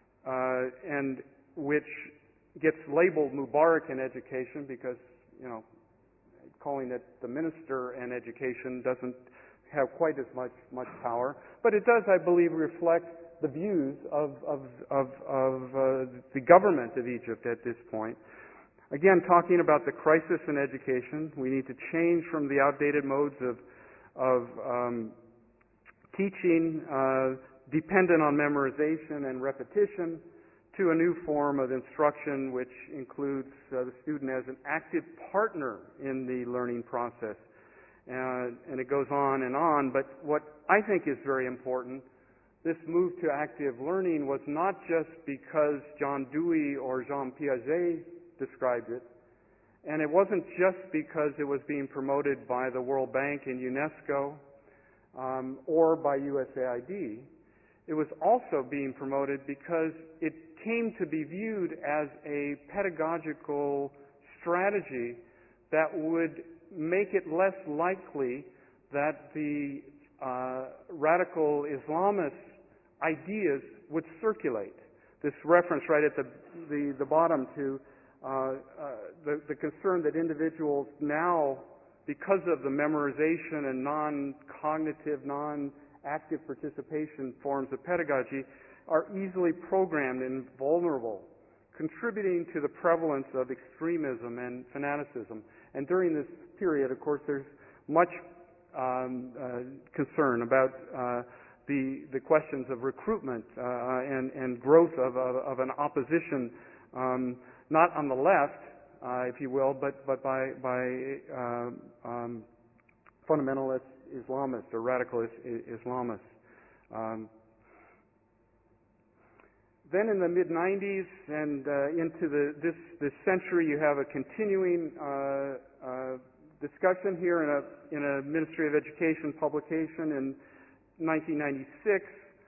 uh, and which gets labeled Mubarak in Education because, you know, calling it the Minister and Education doesn't have quite as much much power, but it does, I believe, reflect the views of of of, of uh, the government of Egypt at this point. Again, talking about the crisis in education, we need to change from the outdated modes of of um, teaching uh, dependent on memorization and repetition to a new form of instruction which includes uh, the student as an active partner in the learning process. Uh, and it goes on and on, but what I think is very important, this move to active learning was not just because John Dewey or Jean Piaget described it, and it wasn't just because it was being promoted by the World Bank and UNESCO um, or by U S A I D. It was also being promoted because it came to be viewed as a pedagogical strategy that would make it less likely that the uh, radical Islamist ideas would circulate. This reference right at the the, the bottom to uh, uh, the, the concern that individuals now, because of the memorization and non-cognitive, non-active participation forms of pedagogy, are easily programmed and vulnerable, contributing to the prevalence of extremism and fanaticism. And during this period, of course, there's much um, uh, concern about uh, the the questions of recruitment uh, and, and growth of, of, of an opposition, um, not on the left, uh, if you will, but but by by uh, um, fundamentalist Islamists or radicalist Islamists. Um, Then in the mid nineties and uh, into the, this, this century, you have a continuing uh, uh, discussion here in a, in a Ministry of Education publication in nineteen ninety-six,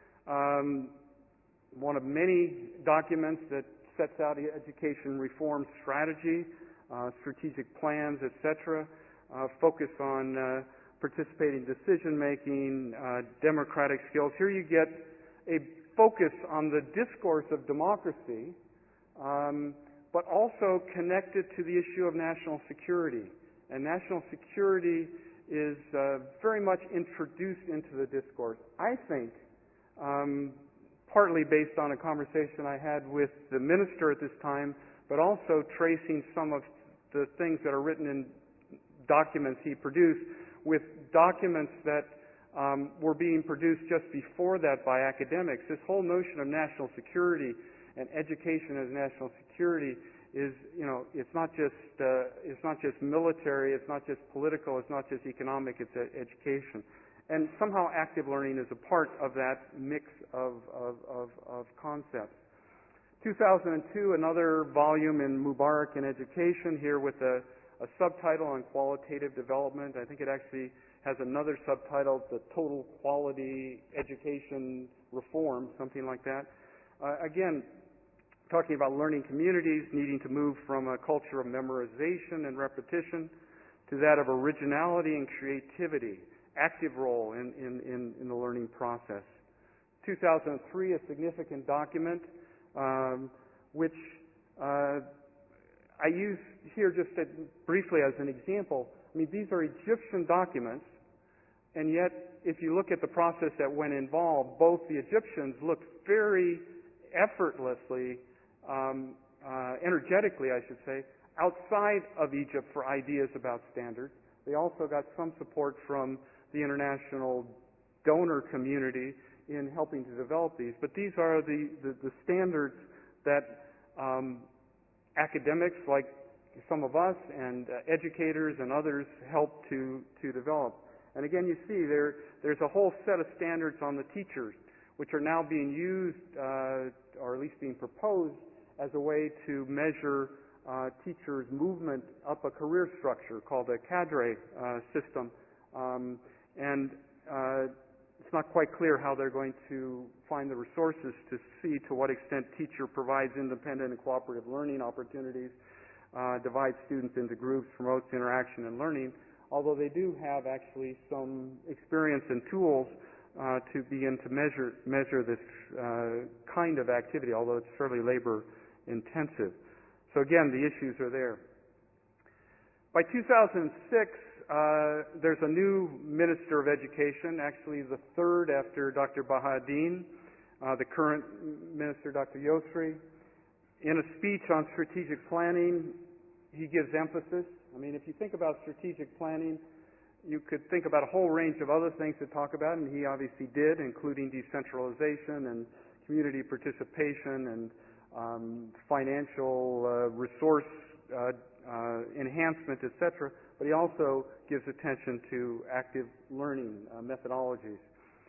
um, one of many documents that sets out the education reform strategy, uh, strategic plans, et cetera, uh, focus on uh, participating decision-making, uh, democratic skills. Here you get a focus on the discourse of democracy, um, but also connected to the issue of national security. And national security is uh, very much introduced into the discourse. I think, um, partly based on a conversation I had with the minister at this time, but also tracing some of the things that are written in documents he produced with documents that Um, were being produced just before that by academics. This whole notion of national security and education as national security is, you know, it's not just uh, it's not just military, it's not just political, it's not just economic, it's uh, education. And somehow active learning is a part of that mix of of, of, of concepts. two thousand two, another volume in Mubarak in Education, here with a, a subtitle on qualitative development. I think it actually has another subtitle, the Total Quality Education Reform, something like that. Uh, again, talking about learning communities needing to move from a culture of memorization and repetition to that of originality and creativity, active role in, in, in, in the learning process. two thousand three, a significant document, um, which uh, I use here just to, briefly as an example. I mean, these are Egyptian documents, and yet, if you look at the process that went involved, both the Egyptians looked very effortlessly, um, uh, energetically, I should say, outside of Egypt for ideas about standards. They also got some support from the international donor community in helping to develop these. But these are the, the, the standards that um, academics like some of us and uh, educators and others help to, to develop. And again, you see there, there's a whole set of standards on the teachers, which are now being used, uh, or at least being proposed, as a way to measure uh, teachers' movement up a career structure called a cadre uh, system. Um, and uh, it's not quite clear how they're going to find the resources to see to what extent teacher provides independent and cooperative learning opportunities, uh, divides students into groups, promotes interaction and learning, although they do have actually some experience and tools uh, to begin to measure measure this uh, kind of activity, although it's fairly labor intensive. So again, the issues are there. By two thousand six, uh, there's a new Minister of Education, actually the third after Doctor Bahauddin, uh, the current Minister, Doctor Yusri. In a speech on strategic planning, he gives emphasis. I mean, if you think about strategic planning, you could think about a whole range of other things to talk about, and he obviously did, including decentralization and community participation and um, financial uh, resource uh, uh, enhancement, et cetera. But he also gives attention to active learning uh, methodologies.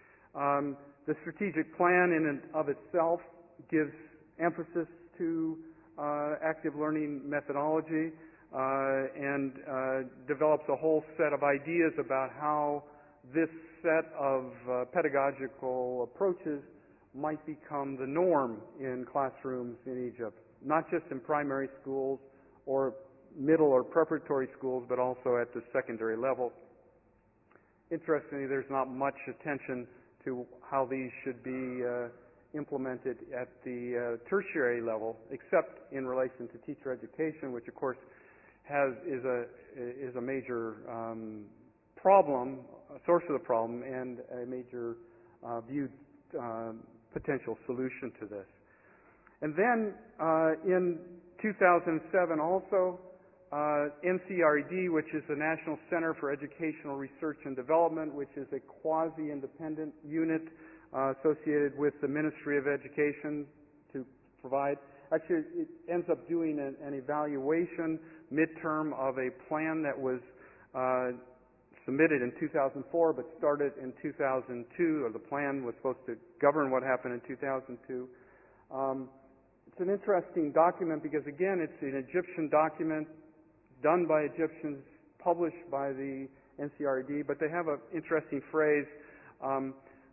Um, the strategic plan in and of itself gives emphasis to uh, active learning methodology uh, and uh, develops a whole set of ideas about how this set of uh, pedagogical approaches might become the norm in classrooms in Egypt, not just in primary schools or middle or preparatory schools, but also at the secondary level. Interestingly, there's not much attention to how these should be uh, implemented at the uh, tertiary level, except in relation to teacher education, which of course has is a is a major um, problem, a source of the problem, and a major uh, viewed uh, potential solution to this. And then uh, in two thousand seven also, uh, N C R E D, which is the National Center for Educational Research and Development, which is a quasi-independent unit uh, associated with the Ministry of Education to provide, actually it ends up doing an, an evaluation midterm of a plan that was uh, submitted in two thousand four but started in two thousand two, or the plan was supposed to govern what happened in two thousand two. Um, it's an interesting document because, again, it's an Egyptian document done by Egyptians, published by the N C R E D, but they have an interesting phrase, um,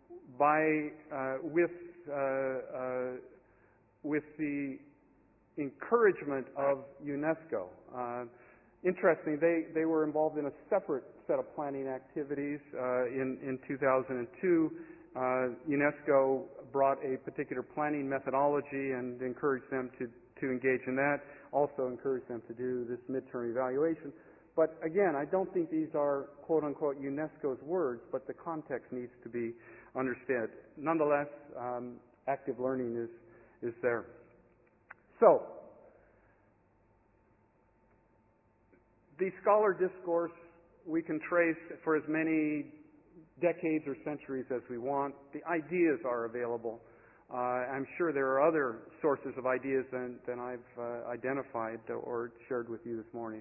by uh, with uh, uh, with the encouragement of UNESCO. Uh, interestingly, they, they were involved in a separate set of planning activities uh, in, in two thousand two. Uh, UNESCO brought a particular planning methodology and encouraged them to, to engage in that, also encouraged them to do this midterm evaluation. But again, I don't think these are quote-unquote UNESCO's words, but the context needs to be understood. Nonetheless, um, active learning is, is there. So, the scholar discourse we can trace for as many decades or centuries as we want. The ideas are available. Uh, I'm sure there are other sources of ideas than, than I've uh, identified or shared with you this morning.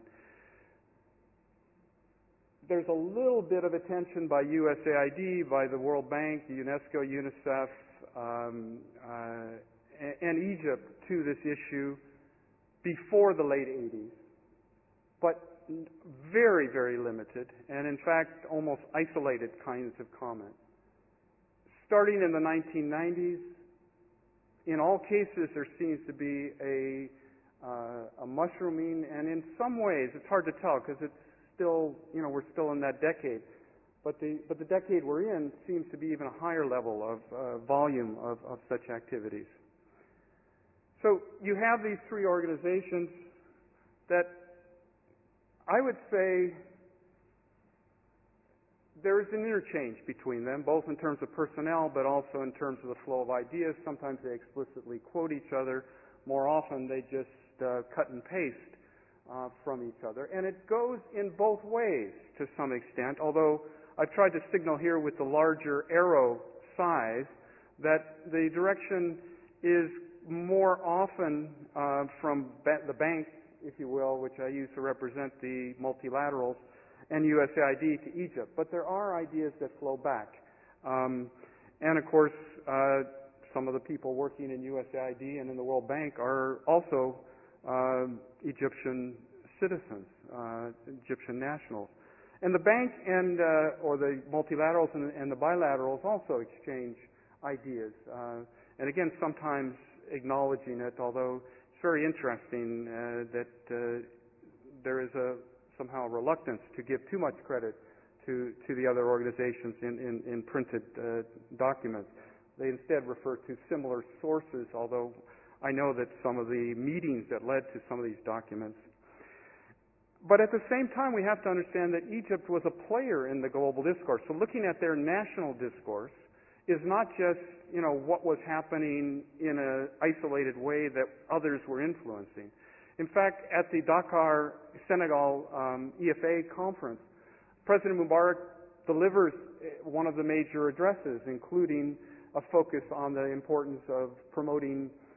There's a little bit of attention by U S A I D, by the World Bank, UNESCO, UNICEF, um, uh, and Egypt to this issue before the late eighties, but very, very limited, and in fact almost isolated kinds of comments. Starting in the nineteen nineties, in all cases there seems to be a, uh, a mushrooming, and in some ways it's hard to tell because it's still, you know, we're still in that decade, but the but the decade we're in seems to be even a higher level of uh, volume of, of such activities. So you have these three organizations that I would say there is an interchange between them, both in terms of personnel, but also in terms of the flow of ideas. Sometimes they explicitly quote each other. More often they just uh, cut and paste uh, from each other. And it goes in both ways to some extent, although I've tried to signal here with the larger arrow size that the direction is more often uh, from ba- the bank, if you will, which I use to represent the multilaterals, and U S A I D to Egypt. But there are ideas that flow back. Um, and of course, uh, some of the people working in U S A I D and in the World Bank are also uh, Egyptian citizens, uh, Egyptian nationals. And the bank and uh, or the multilaterals and, and the bilaterals also exchange ideas. Uh, and again, sometimes acknowledging it, although it's very interesting uh, that uh, there is a somehow a reluctance to give too much credit to, to the other organizations in, in, in printed uh, documents. They instead refer to similar sources, although I know that some of the meetings that led to some of these documents. But at the same time, we have to understand that Egypt was a player in the global discourse. So looking at their national discourse is not just, you know, what was happening in an isolated way that others were influencing. In fact, at the Dakar, Senegal um, E F A conference, President Mubarak delivers one of the major addresses, including a focus on the importance of promoting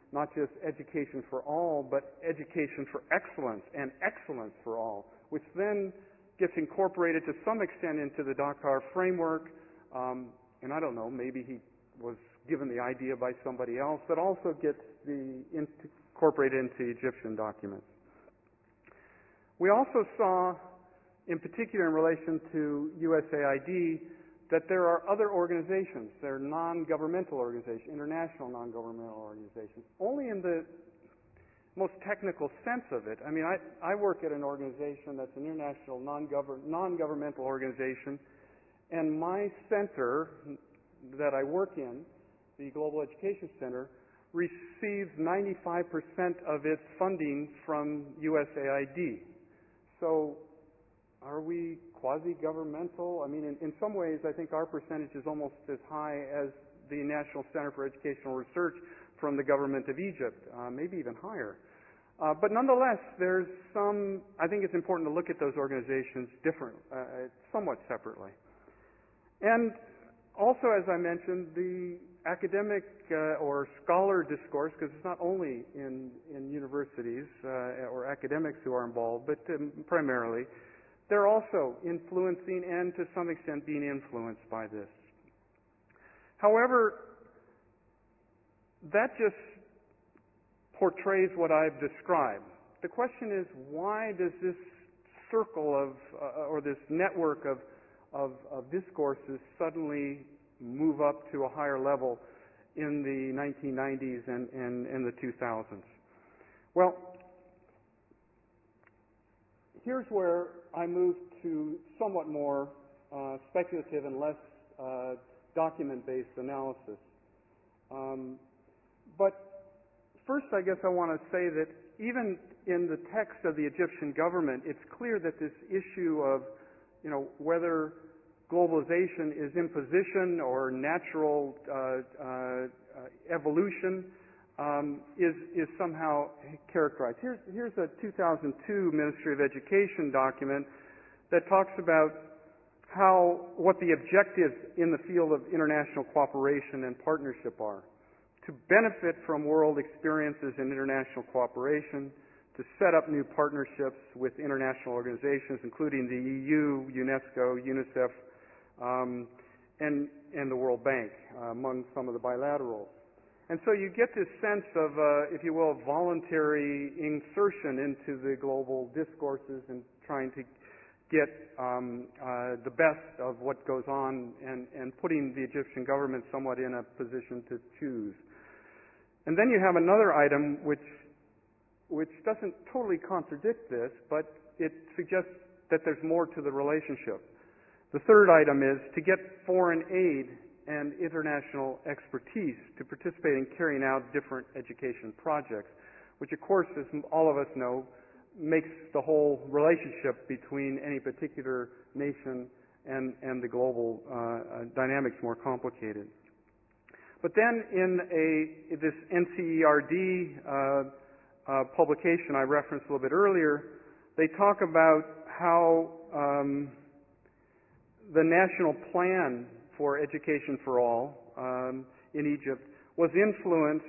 not just education for all, but education for excellence and excellence for all, which then gets incorporated to some extent into the Dakar framework. Um, and I don't know, maybe he was given the idea by somebody else, but also gets the incorporated into Egyptian documents. We also saw, in particular in relation to U S A I D, that there are other organizations. There are non-governmental organizations, international non-governmental organizations. Only in the most technical sense of it. I mean, I, I work at an organization that's an international non-govern, non-governmental organization, and my center that I work in, the Global Education Center, receives ninety-five percent of its funding from U S A I D. So are we quasi-governmental? I mean, in, in some ways, I think our percentage is almost as high as the National Center for Educational Research from the government of Egypt, uh, maybe even higher. Uh, but nonetheless, there's some, I think it's important to look at those organizations different, uh, somewhat separately. And also, as I mentioned, the academic uh, or scholar discourse, because it's not only in, in universities uh, or academics who are involved, but um, primarily, they're also influencing and to some extent being influenced by this. However, that just portrays what I've described. The question is, why does this circle of, uh, or this network of, of, of discourses suddenly move up to a higher level in the nineteen nineties and, and, and the two thousands? Well, here's where I move to somewhat more uh, speculative and less uh, document-based analysis. Um, but first, I guess I want to say that even in the text of the Egyptian government, it's clear that this issue of, you know, whether globalization is imposition or natural uh, uh, evolution um, is, is somehow characterized. Here's, here's a two thousand two Ministry of Education document that talks about how, what the objectives in the field of international cooperation and partnership are. To benefit from world experiences in international cooperation, to set up new partnerships with international organizations, including the E U, UNESCO, UNICEF, um, and, and the World Bank, uh, among some of the bilaterals. And so you get this sense of, uh, if you will, voluntary insertion into the global discourses and trying to get um, uh, the best of what goes on and, and putting the Egyptian government somewhat in a position to choose. And then you have another item which, which doesn't totally contradict this, but it suggests that there's more to the relationship. The third item is to get foreign aid and international expertise to participate in carrying out different education projects, which of course, as all of us know, makes the whole relationship between any particular nation and, and the global uh, uh, dynamics more complicated. But then in a, this N C E R D uh, uh, publication I referenced a little bit earlier, they talk about how um, the national plan for education for all um, in Egypt was influenced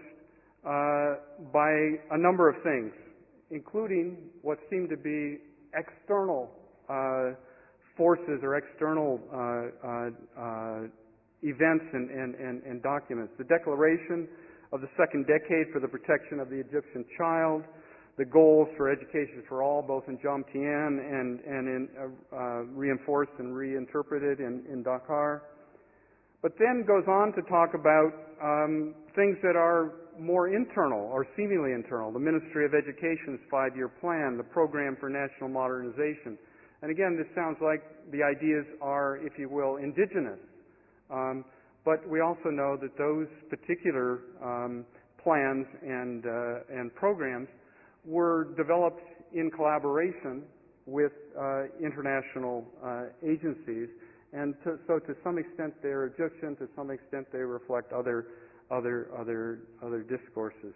uh, by a number of things, including what seemed to be external uh, forces or external uh, uh, uh, events and, and, and, and documents. The Declaration of the Second Decade for the Protection of the Egyptian Child, the goals for education for all, both in Jomtien and, and in, uh, uh, reinforced and reinterpreted in, in Dakar. But then goes on to talk about um, things that are more internal or seemingly internal. The Ministry of Education's five-year plan, the Program for National Modernization. And again, this sounds like the ideas are, if you will, indigenous. Um, but we also know that those particular um, plans and, uh, and programs were developed in collaboration with uh, international uh, agencies. And to, so to some extent they're Egyptian, to some extent they reflect other, other, other, other discourses.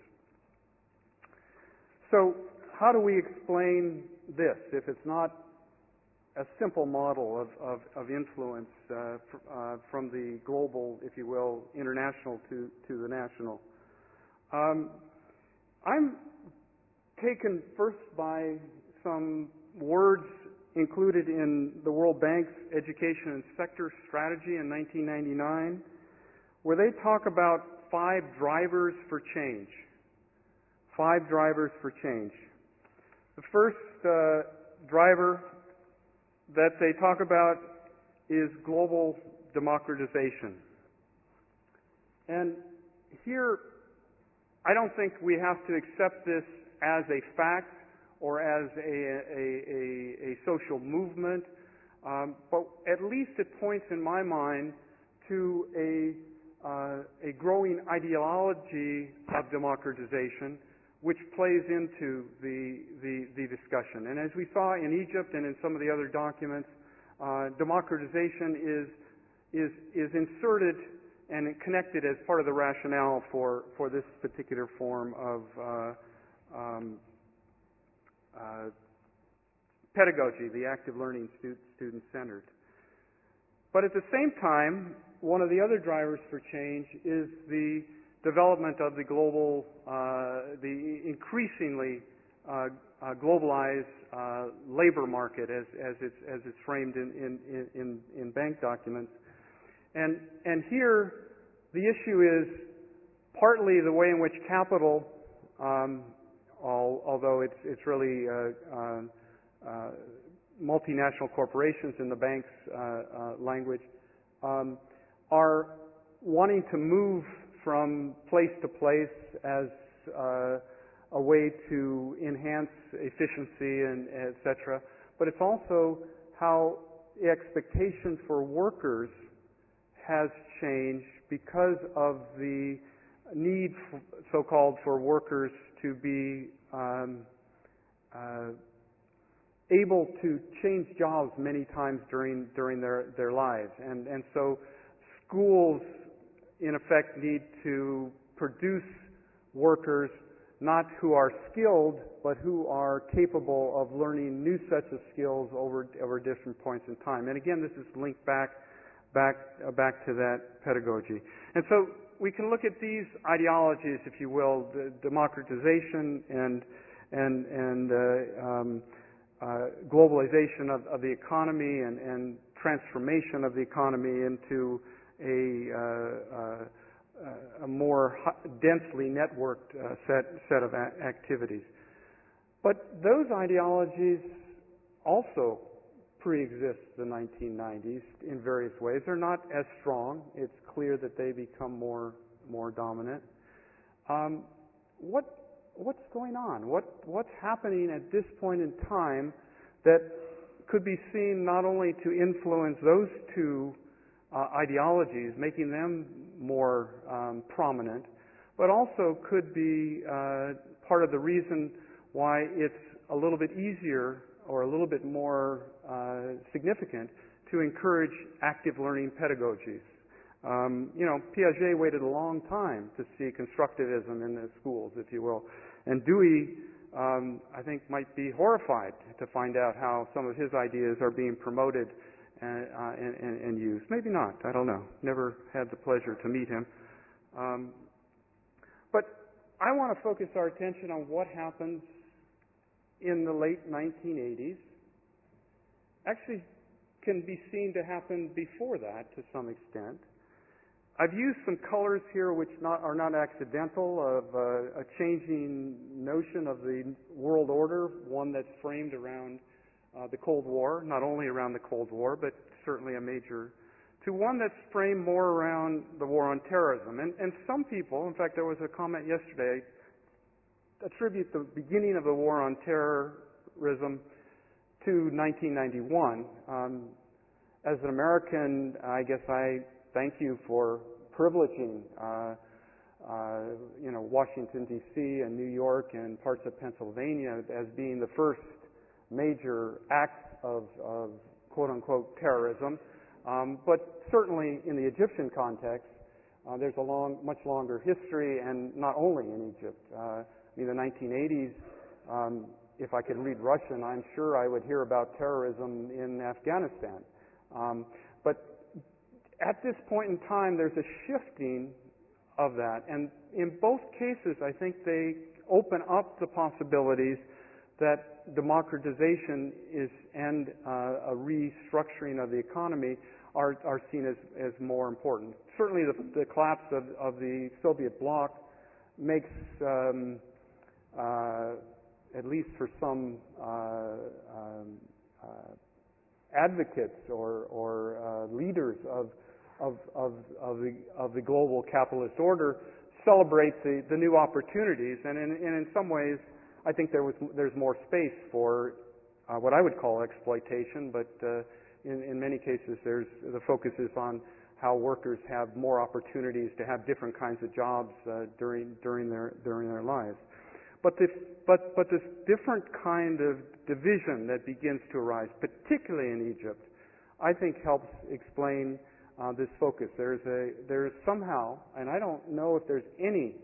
So how do we explain this if it's not a simple model of, of, of influence uh, fr uh, from the global, if you will, international to, to the national? Um, I'm taken first by some words included in the World Bank's Education and Sector Strategy in nineteen ninety-nine, where they talk about five drivers for change. Five drivers for change. The first uh, driver that they talk about is global democratization. And here, I don't think we have to accept this as a fact or as a, a, a, a social movement, um, but at least it points in my mind to a, uh, a growing ideology of democratization which plays into the, the, the discussion. And as we saw in Egypt and in some of the other documents, uh, democratization is, is, is inserted and connected as part of the rationale for, for this particular form of uh, um, uh, pedagogy, the active learning stu- student-centered. But at the same time, one of the other drivers for change is the development of the global, uh, the increasingly uh, uh, globalized uh, labor market as, as, it's, as it's framed in, in, in, in bank documents. And, and here, the issue is partly the way in which capital, um, all, although it's, it's really uh, uh, uh, multinational corporations in the bank's uh, uh, language, um, are wanting to move from place to place as uh, a way to enhance efficiency and et cetera. But it's also how the expectation for workers has changed because of the need, for, so-called, for workers to be um, uh, able to change jobs many times during during their their lives, and and so schools, in effect, need to produce workers not who are skilled, but who are capable of learning new sets of skills over over different points in time. And again, this is linked back back uh, back to that pedagogy. And so we can look at these ideologies, if you will, the democratization and and and uh, um, uh, globalization of, of the economy and, and transformation of the economy into a, uh, uh, a more densely networked uh, set set of a- activities. But those ideologies also pre-exist the nineteen nineties in various ways. They're not as strong. It's clear that they become more more dominant. Um, what what's going on? What what's happening at this point in time that could be seen not only to influence those two uh, ideologies, making them more um, prominent, but also could be uh, part of the reason why it's a little bit easier or a little bit more uh, significant to encourage active learning pedagogies. Um, you know, Piaget waited a long time to see constructivism in the schools, if you will. And Dewey, um, I think, might be horrified to find out how some of his ideas are being promoted and, uh, and, and, and used. Maybe not. I don't know. Never had the pleasure to meet him. Um, but I want to focus our attention on what happens in the late nineteen eighties. Actually, can be seen to happen before that to some extent. I've used some colors here which not, are not accidental, of uh, a changing notion of the world order, one that's framed around uh, the Cold War, not only around the Cold War, but certainly a major, to one that's framed more around the war on terrorism. And, and some people, in fact, there was a comment yesterday, attribute the beginning of the war on terrorism to nineteen ninety-one. Um, as an American, I guess I thank you for privileging, uh, uh, you know, Washington, D C and New York and parts of Pennsylvania as being the first major act of, of quote-unquote terrorism. Um, but certainly in the Egyptian context, uh, there's a long, much longer history, and not only in Egypt. Uh, I mean, the nineteen eighties, um, if I could read Russian, I'm sure I would hear about terrorism in Afghanistan. Um, but at this point in time, there's a shifting of that. And in both cases, I think they open up the possibilities that democratization is and uh, a restructuring of the economy are, are seen as, as more important. Certainly the, the collapse of, of the Soviet bloc makes, um, uh, at least for some uh, um, uh, advocates or, or uh, leaders of, of, of, of, the, of the global capitalist order, celebrate the, the new opportunities. And in, and in some ways, I think there was, there's more space for uh, what I would call exploitation, but uh, in, in many cases there's, the focus is on how workers have more opportunities to have different kinds of jobs uh, during, during, their, during their lives. But this, but, but this different kind of division that begins to arise, particularly in Egypt, I think helps explain uh, this focus. There's a, there's somehow, and I don't know if there's any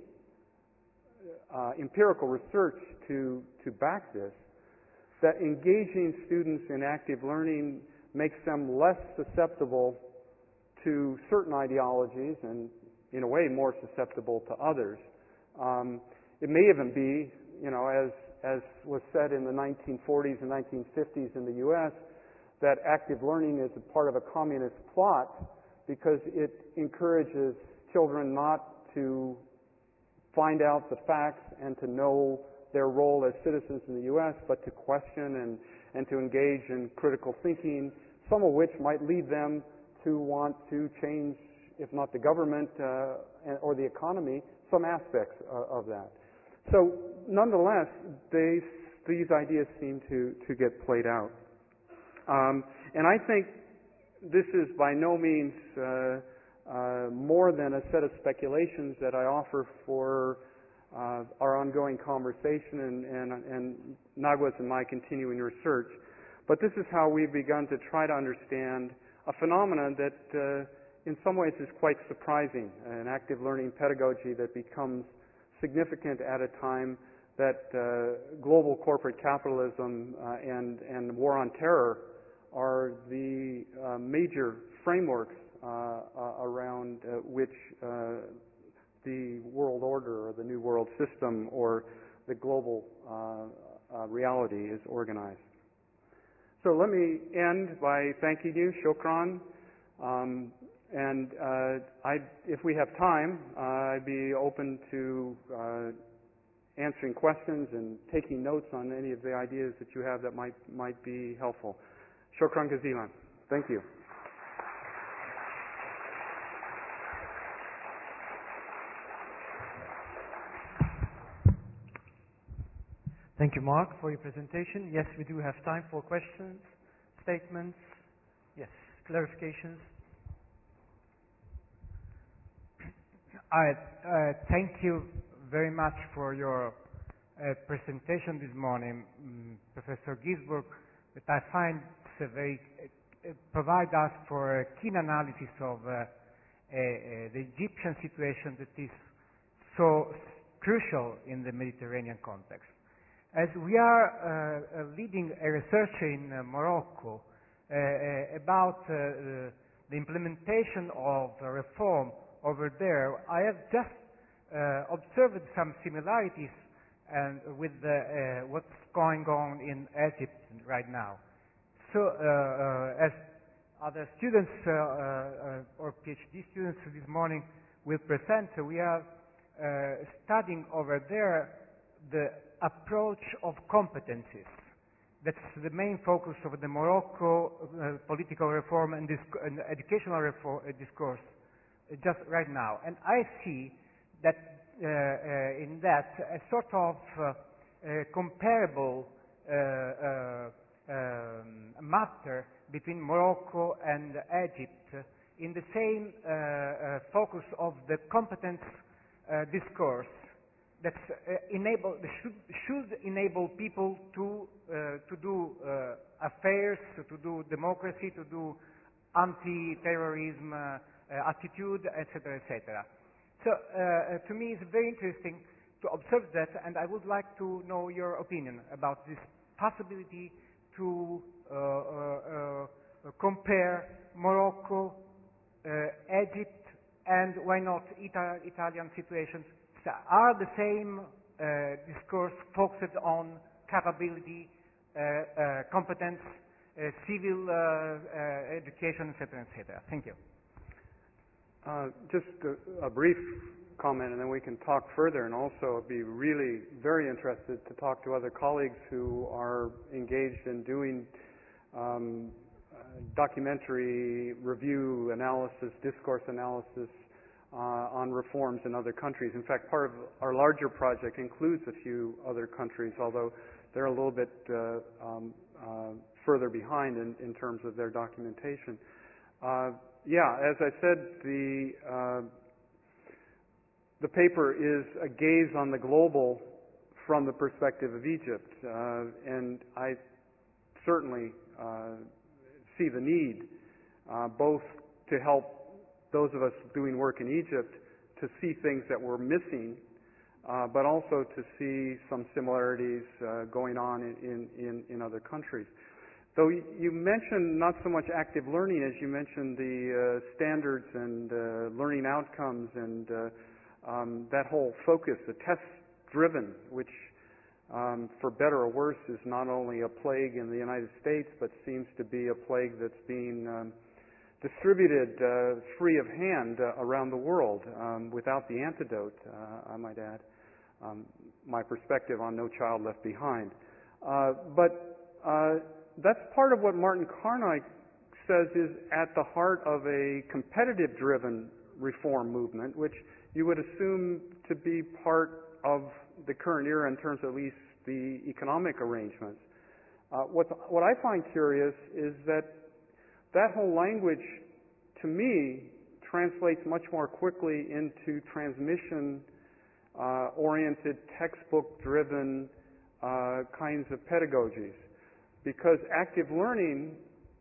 uh, empirical research to, to back this, that engaging students in active learning makes them less susceptible to certain ideologies and, in a way, more susceptible to others. Um, it may even be, you know, as, as was said in the nineteen forties and nineteen fifties in the U S, that active learning is a part of a communist plot because it encourages children not to find out the facts and to know their role as citizens in the U S, but to question and, and to engage in critical thinking, some of which might lead them to want to change, if not the government uh, or the economy, some aspects uh, of that. So, nonetheless, they, these ideas seem to, to get played out. Um, and I think this is by no means uh, uh, more than a set of speculations that I offer for uh, our ongoing conversation and, and, and Nagua's and my continuing research. But this is how we've begun to try to understand a phenomenon that uh, in some ways is quite surprising, an active learning pedagogy that becomes significant at a time that uh, global corporate capitalism uh, and, and war on terror are the uh, major frameworks uh, uh, around uh, which uh, the world order or the new world system or the global uh, uh, reality is organized. So let me end by thanking you, Shukran. Um, and uh, I'd, if we have time, uh, I'd be open to uh, answering questions and taking notes on any of the ideas that you have that might might be helpful. Shukran Jazilan. Thank you.
Thank you, Mark, for your presentation. Yes, we do have time for questions, statements, yes, clarifications.
I uh, thank you very much for your uh, presentation this morning, um, Professor Gisburg, that I find uh, very uh, provide us for a keen analysis of uh, uh, uh, the Egyptian situation that is so crucial in the Mediterranean context. As we are uh, uh, leading a research in uh, Morocco uh, uh, about uh, the implementation of uh, reform over there, I have just uh, observed some similarities and with the, uh, what's going on in Egypt right now. So, uh, uh, as other students uh, uh, or PhD students this morning will present, we are uh, studying over there the approach of competencies. That's the main focus of the Morocco uh, political reform and, disc- and educational reform, uh, discourse uh, just right now. And I see that uh, uh, in that a sort of uh, uh, comparable uh, uh, um, matter between Morocco and Egypt in the same uh, uh, focus of the competence uh, discourse that uh, enable should, should enable people to uh, to do uh, affairs, to do democracy, to do anti-terrorism uh, uh, attitude, et cetera, et cetera. So uh, to me, it's very interesting to observe that, and I would like to know your opinion about this possibility to uh, uh, uh, compare Morocco, uh, Egypt, and why not Ita- Italian situations. Are the same uh, discourse focused on capability, uh, uh, competence, uh, civil uh, uh, education, et cetera, et cetera. Thank you.
Uh, just a, a brief comment, and then we can talk further, and also be really very interested to talk to other colleagues who are engaged in doing um, uh, documentary review analysis, discourse analysis uh, on reforms in other countries. In fact, part of our larger project includes a few other countries, although they're a little bit uh, um, uh, further behind in, in terms of their documentation. Uh, yeah, as I said, the uh, the paper is a gaze on the global from the perspective of Egypt, uh, and I certainly uh, see the need uh, both to help those of us doing work in Egypt to see things that we're missing, uh, but also to see some similarities uh, going on in, in, in other countries. Though you mentioned not so much active learning as you mentioned the uh, standards and uh, learning outcomes and uh, um, that whole focus, the test-driven, which um, for better or worse is not only a plague in the United States but seems to be a plague that's being um, distributed uh, free of hand uh, around the world um, without the antidote, uh, I might add, um, my perspective on No Child Left Behind. Uh, but uh, that's part of what Martin Carnot says is at the heart of a competitive-driven reform movement, which you would assume to be part of the current era in terms of at least the economic arrangements. Uh, what, what I find curious is that that whole language, to me, translates much more quickly into transmission-oriented, uh, textbook-driven uh, kinds of pedagogies. Because active learning,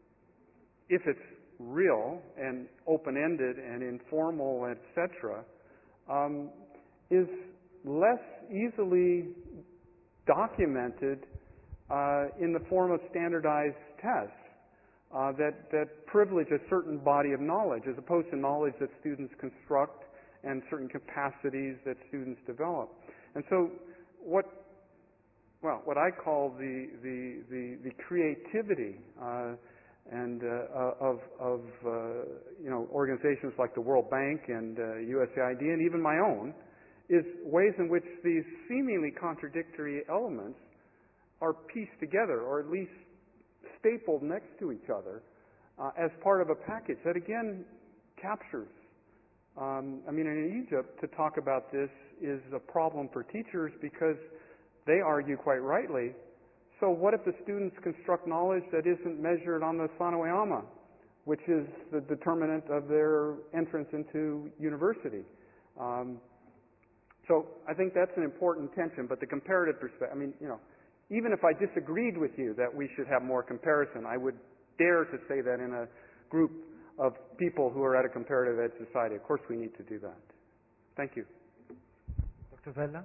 if it's real and open-ended and informal, et cetera, um, is less easily documented uh, in the form of standardized tests uh, that, that privilege a certain body of knowledge as opposed to knowledge that students construct and certain capacities that students develop. And so what Well, what I call the the the, the creativity uh, and uh, of of uh, you know organizations like the World Bank and uh, U S A I D and even my own is ways in which these seemingly contradictory elements are pieced together, or at least stapled next to each other uh, as part of a package that again captures. Um, I mean, in Egypt, to talk about this is a problem for teachers because they argue quite rightly, so what if the students construct knowledge that isn't measured on the Sanoyama, which is the determinant of their entrance into university? Um, so I think that's an important tension, but the comparative perspective, I mean, you know, even if I disagreed with you that we should have more comparison, I would dare to say that in a group of people who are at a comparative ed society. Of course we need to do that. Thank you.
Doctor Vella?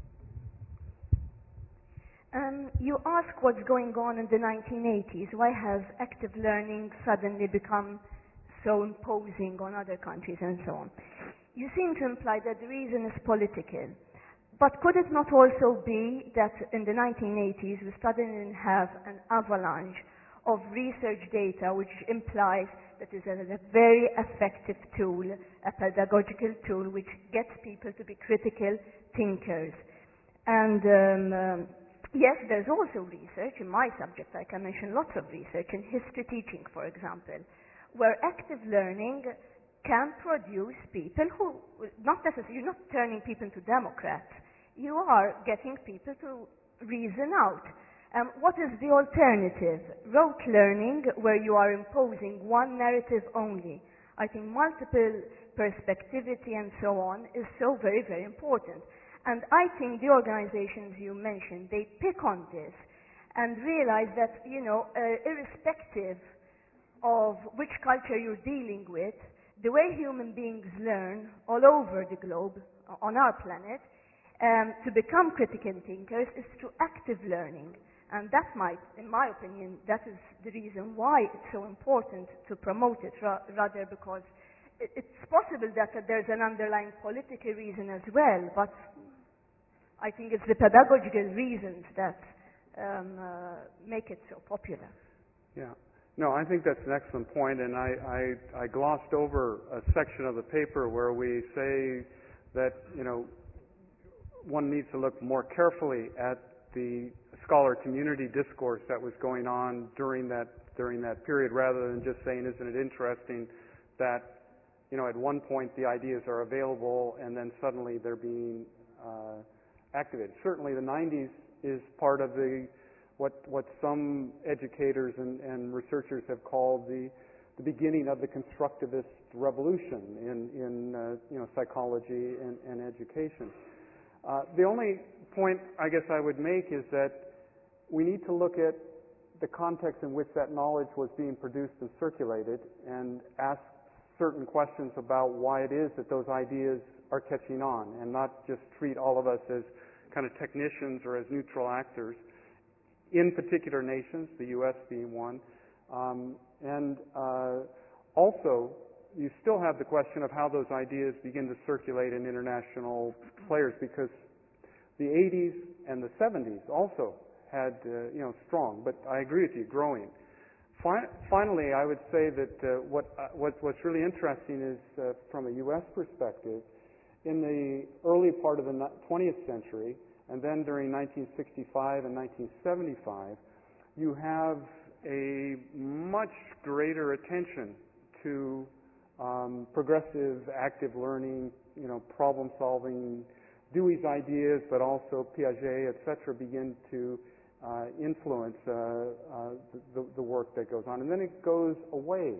Um, you ask what's going on in the nineteen eighties. Why has active learning suddenly become so imposing on other countries and so on? You seem to imply that the reason is political. But could it not also be that in the nineteen eighties we suddenly have an avalanche of research data which implies that it is a very effective tool, a pedagogical tool which gets people to be critical thinkers? And um, um, Yes, there's also research in my subject. I can mention lots of research in history teaching, for example, where active learning can produce people who, not necessarily, you're not turning people into Democrats. You are getting people to reason out. Um, what is the alternative? Rote learning, where you are imposing one narrative only. I think multiple perspectivity and so on is so very, very important. And I think the organizations you mentioned, they pick on this and realize that, you know, uh, irrespective of which culture you're dealing with, the way human beings learn all over the globe, on our planet, um, to become critical thinkers is through active learning. And that might, in my opinion, that is the reason why it's so important to promote it, ra rather because it's possible that, that there's an underlying political reason as well, but I think it's the pedagogical reasons that um, uh, make it so popular.
Yeah. No, I think that's an excellent point, and I, I, I glossed over a section of the paper where we say that, you know, one needs to look more carefully at the scholar community discourse that was going on during that during that period, rather than just saying, isn't it interesting that, you know, at one point the ideas are available and then suddenly they're being uh, activated. Certainly the nineties is part of the what what some educators and, and researchers have called the the beginning of the constructivist revolution in in uh, you know psychology and, and education. Uh, the only point I guess I would make is that we need to look at the context in which that knowledge was being produced and circulated, and ask certain questions about why it is that those ideas are catching on, and not just treat all of us as kind of technicians or as neutral actors in particular nations, the U S being one. Um, and uh, also, you still have the question of how those ideas begin to circulate in international players, because the eighties and the seventies also had, uh, you know, strong, but I agree with you, growing. Fi- finally, I would say that uh, what, uh, what what's really interesting is, uh, from a U S perspective, in the early part of the twentieth century, and then during nineteen sixty-five and nineteen seventy-five, you have a much greater attention to um, progressive, active learning, you know, problem solving. Dewey's ideas, but also Piaget, et cetera, begin to uh, influence uh, uh, the, the work that goes on. And then it goes away.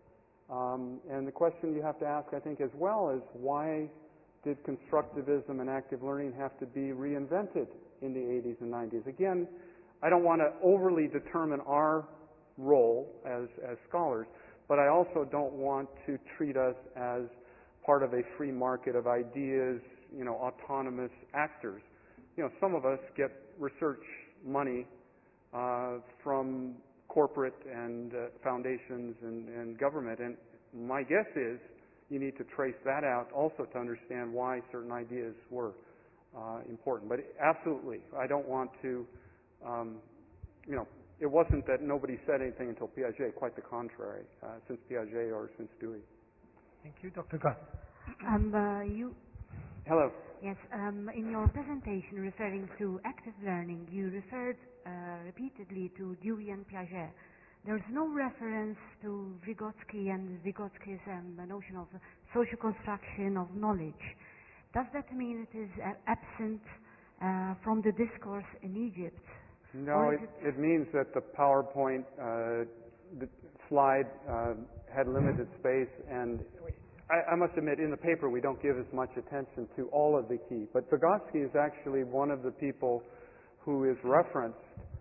Um, and the question you have to ask, I think, as well, is why did constructivism and active learning have to be reinvented in the eighties and nineties? Again, I don't want to overly determine our role as, as scholars, but I also don't want to treat us as part of a free market of ideas, you know, autonomous actors. You know, some of us get research money uh, from corporate and uh, foundations and, and government, and my guess is you need to trace that out also to understand why certain ideas were uh, important. But absolutely, I don't want to, um, you know, it wasn't that nobody said anything until Piaget, quite the contrary, uh, since Piaget or since Dewey.
Thank you, Doctor Gott.
Um, uh, you,
Hello.
yes, um, in your presentation referring to active learning, you referred uh, repeatedly to Dewey and Piaget. There's no reference to Vygotsky and Vygotsky's um, notion of social construction of knowledge. Does that mean it is uh, absent uh, from the discourse in Egypt?
No, it, it, it means that the PowerPoint uh, the slide uh, had limited space, and I, I must admit, in the paper we don't give as much attention to all of the key. But Vygotsky is actually one of the people who is referenced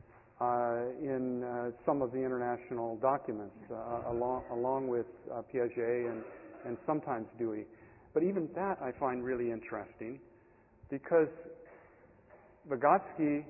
uh, in uh, some of the international documents, uh, along, along with uh, Piaget and, and sometimes Dewey. But even that I find really interesting, because Vygotsky,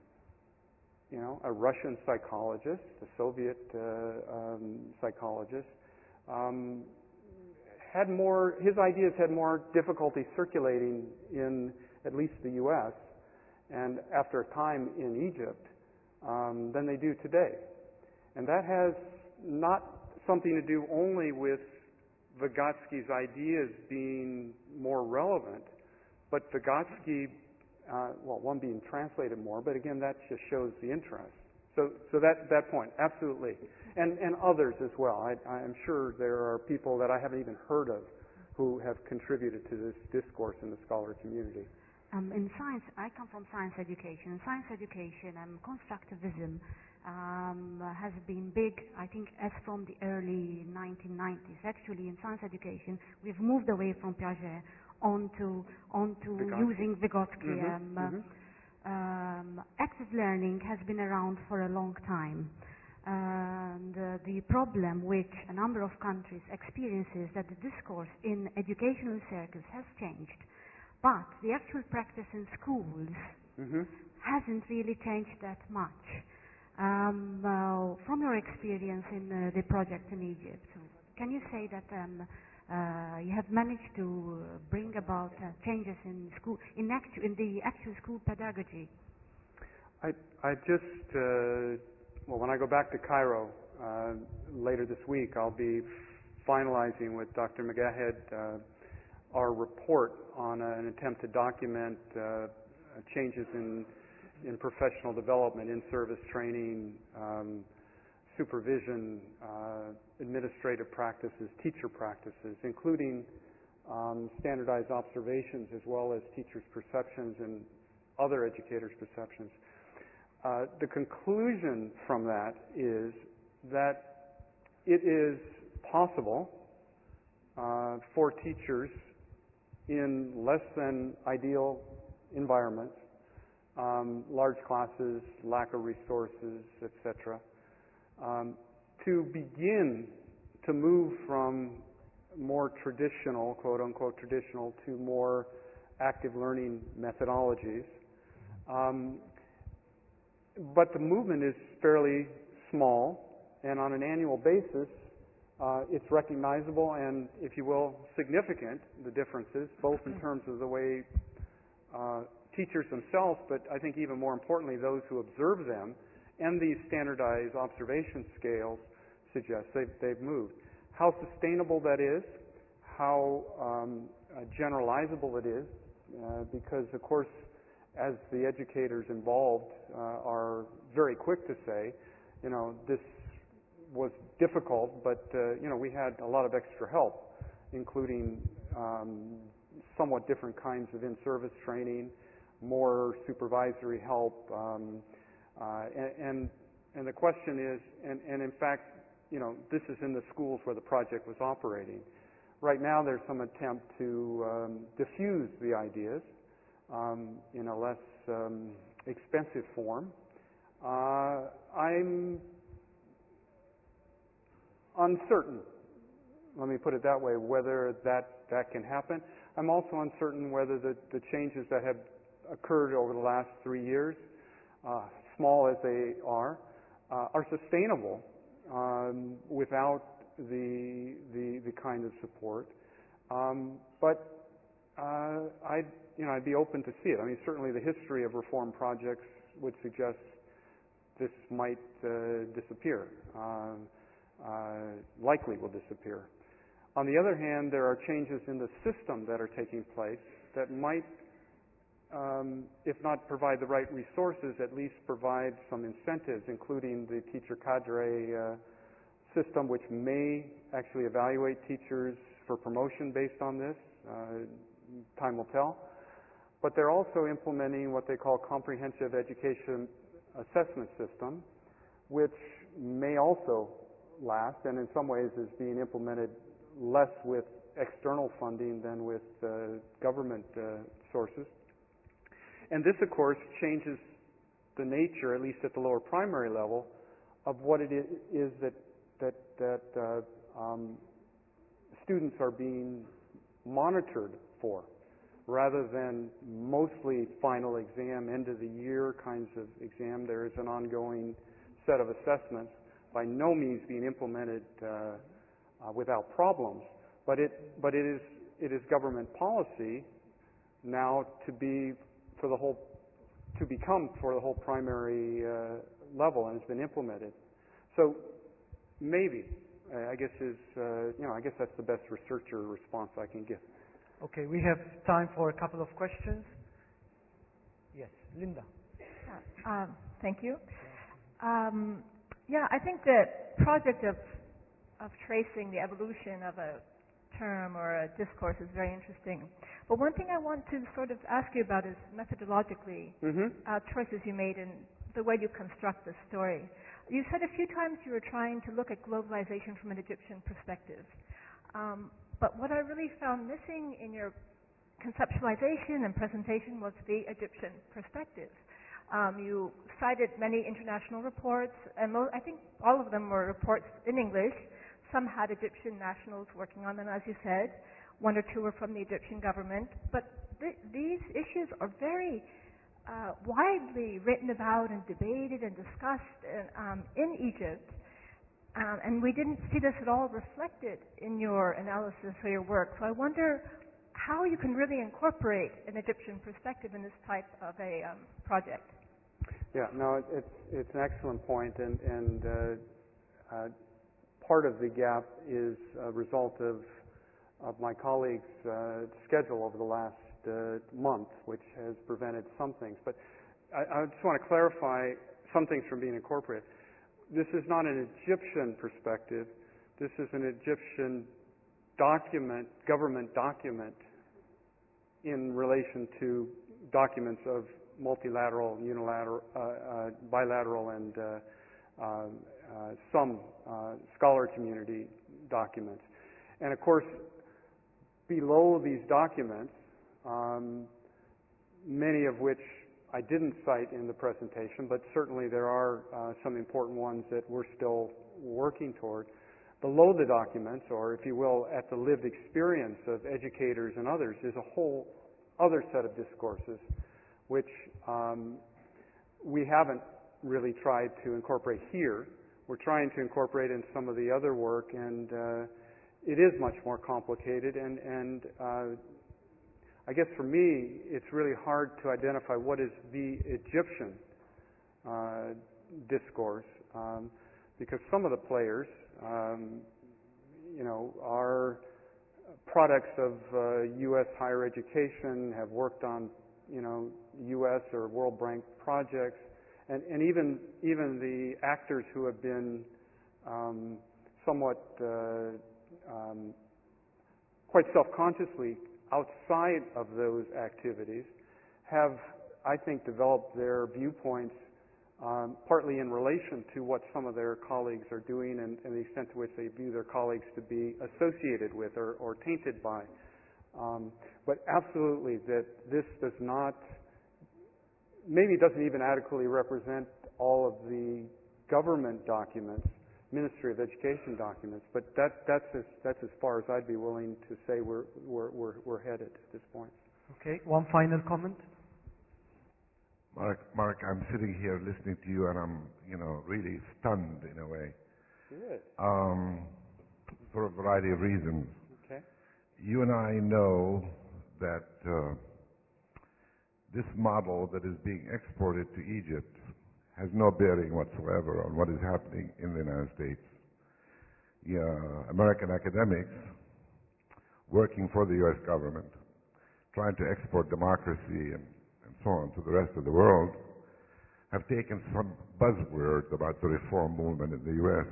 you know, a Russian psychologist, a Soviet uh, um, psychologist, um, had more, his ideas had more difficulty circulating in at least the U S and after a time in Egypt um, than they do today. And that has not something to do only with Vygotsky's ideas being more relevant, but Vygotsky, uh, well, one being translated more, but again, that just shows the interest. So, so that, that point, absolutely. And, and others as well. I, I'm sure there are people that I haven't even heard of who have contributed to this discourse in the scholar community.
Um, in science, I come from science education. In science education, um, constructivism um, has been big, I think, as from the early nineteen nineties. Actually, in science education, we've moved away from Piaget onto, onto
Vygotsky.
using Vygotsky.
Mm-hmm.
Um, uh,
Mm-hmm.
Um, active learning has been around for a long time. And uh, the problem which a number of countries experience is that the discourse in educational circles has changed, but the actual practice in schools
Mm-hmm.
hasn't really changed that much. Um, uh, from your experience in uh, the project in Egypt, can you say that um, uh, you have managed to bring about uh, changes in school, in, actu- in the actual school pedagogy?
I, I just, uh, well, when I go back to Cairo uh, later this week, I'll be finalizing with Doctor Megahed uh, our report on uh, an attempt to document uh, changes in in professional development, in-service training, um, supervision, uh, administrative practices, teacher practices, including um, standardized observations as well as teachers' perceptions and other educators' perceptions. Uh, the conclusion from that is that it is possible uh, for teachers in less than ideal environments, um, large classes, lack of resources, et cetera, um, to begin to move from more traditional, quote unquote traditional, to more active learning methodologies. Um, but the movement is fairly small, and on an annual basis, uh, it's recognizable and, if you will, significant, the differences, both in terms of the way uh, teachers themselves, but I think even more importantly, those who observe them, and these standardized observation scales suggest they've, they've moved. How sustainable that is, how um, uh, generalizable it is, uh, because, of course, as the educators involved uh, are very quick to say, you know, this was difficult, but, uh, you know, we had a lot of extra help, including um, somewhat different kinds of in-service training, more supervisory help, um, uh, and, and and the question is, and, and in fact, you know, this is in the schools where the project was operating. Right now, there's some attempt to um, diffuse the ideas um, in a less um, expensive form. Uh, I'm uncertain, let me put it that way, whether that, that can happen. I'm also uncertain whether the, the changes that have occurred over the last three years, uh, small as they are, uh, are sustainable um, without the, the the kind of support. Um, but uh, I'd you know I'd be open to see it. I mean, certainly the history of reform projects would suggest this might uh, disappear. Uh, uh, likely will disappear. On the other hand, there are changes in the system that are taking place that might, um, if not provide the right resources, at least provide some incentives, including the teacher cadre uh, system, which may actually evaluate teachers for promotion based on this. Uh, time will tell. But they're also implementing what they call comprehensive education assessment system, which may also last, and in some ways is being implemented less with external funding than with uh, government uh, sources. And this, of course, changes the nature, at least at the lower primary level, of what it is that that that uh, um, students are being monitored for, rather than mostly final exam, end of the year kinds of exam. There is an ongoing set of assessments, by no means being implemented uh, uh, without problems, but it but it is it is government policy now to be for the whole to become for the whole primary uh, level, and it's been implemented. So maybe uh, I guess is uh, you know I guess that's the best researcher response I can give.
Okay, we have time for a couple of questions. Yes, Linda.
Uh, um, thank you. Um, yeah, I think the project of of tracing the evolution of a term or a discourse is very interesting. But one thing I want to sort of ask you about is methodologically
Mm-hmm.
uh, choices you made in the way you construct the story. You said a few times you were trying to look at globalization from an Egyptian perspective. Um, but what I really found missing in your conceptualization and presentation was the Egyptian perspective. Um, you cited many international reports, and mo- I think all of them were reports in English. Some had Egyptian nationals working on them, as you said. One or two were from the Egyptian government. But th- these issues are very uh, widely written about and debated and discussed in, um, in Egypt. Um, and we didn't see this at all reflected in your analysis or your work. So I wonder how you can really incorporate an Egyptian perspective in this type of a um, project.
Yeah, no, it- it's it's an excellent point, and and uh, uh, part of the gap is a result of of my colleagues' uh, schedule over the last uh, month, which has prevented some things. But I, I just want to clarify some things from being incorporated. This is not an Egyptian perspective. This is an Egyptian document, government document, in relation to documents of multilateral, unilateral, uh, uh, bilateral, and uh, uh, uh, some uh, scholar community documents. And of course, below these documents, um, many of which I didn't cite in the presentation, but certainly there are uh, some important ones that we're still working toward. Below the documents, or if you will, at the lived experience of educators and others, is a whole other set of discourses which um, we haven't really tried to incorporate here. We're trying to incorporate in some of the other work, and uh, it is much more complicated, and, and uh, I guess for me, it's really hard to identify what is the Egyptian uh, discourse, um, because some of the players, um, you know, are products of uh, U S higher education, have worked on, you know, U S or World Bank projects, and, and even even the actors who have been um, somewhat uh, um, quite self-consciously outside of those activities have, I think, developed their viewpoints um, partly in relation to what some of their colleagues are doing, and, and the extent to which they view their colleagues to be associated with or, or tainted by. Um, but absolutely, that this does not, maybe doesn't even adequately represent all of the government documents, Ministry of Education documents, but that, that's as that's as far as I'd be willing to say we're we're we're, we're headed at this point.
Okay, one final comment.
Mark, Mark, I'm sitting here listening to you, and I'm, you know, really stunned in a way.
Good.
Um, for a variety of reasons.
Okay.
You and I know that uh, this model that is being exported to Egypt has no bearing whatsoever on what is happening in the United States. Yeah, American academics working for the U S government, trying to export democracy and, and so on to the rest of the world, have taken some buzzwords about the reform movement in the U S.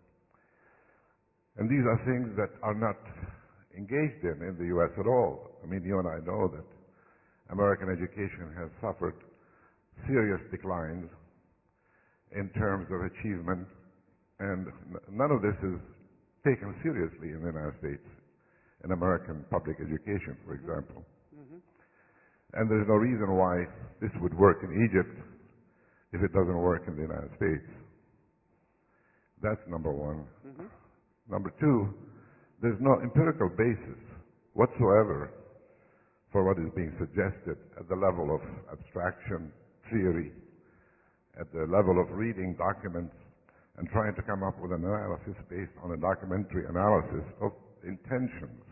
And these are things that are not engaged in in the U S at all. I mean, you and I know that American education has suffered serious declines in terms of achievement, and none of this is taken seriously in the United States, in American public education, for example.
Mm-hmm.
And there's no reason why this would work in Egypt if it doesn't work in the United States. That's number one.
Mm-hmm.
Number two, there's no empirical basis whatsoever for what is being suggested at the level of abstraction, theory, at the level of reading documents and trying to come up with an analysis based on a documentary analysis of intentions.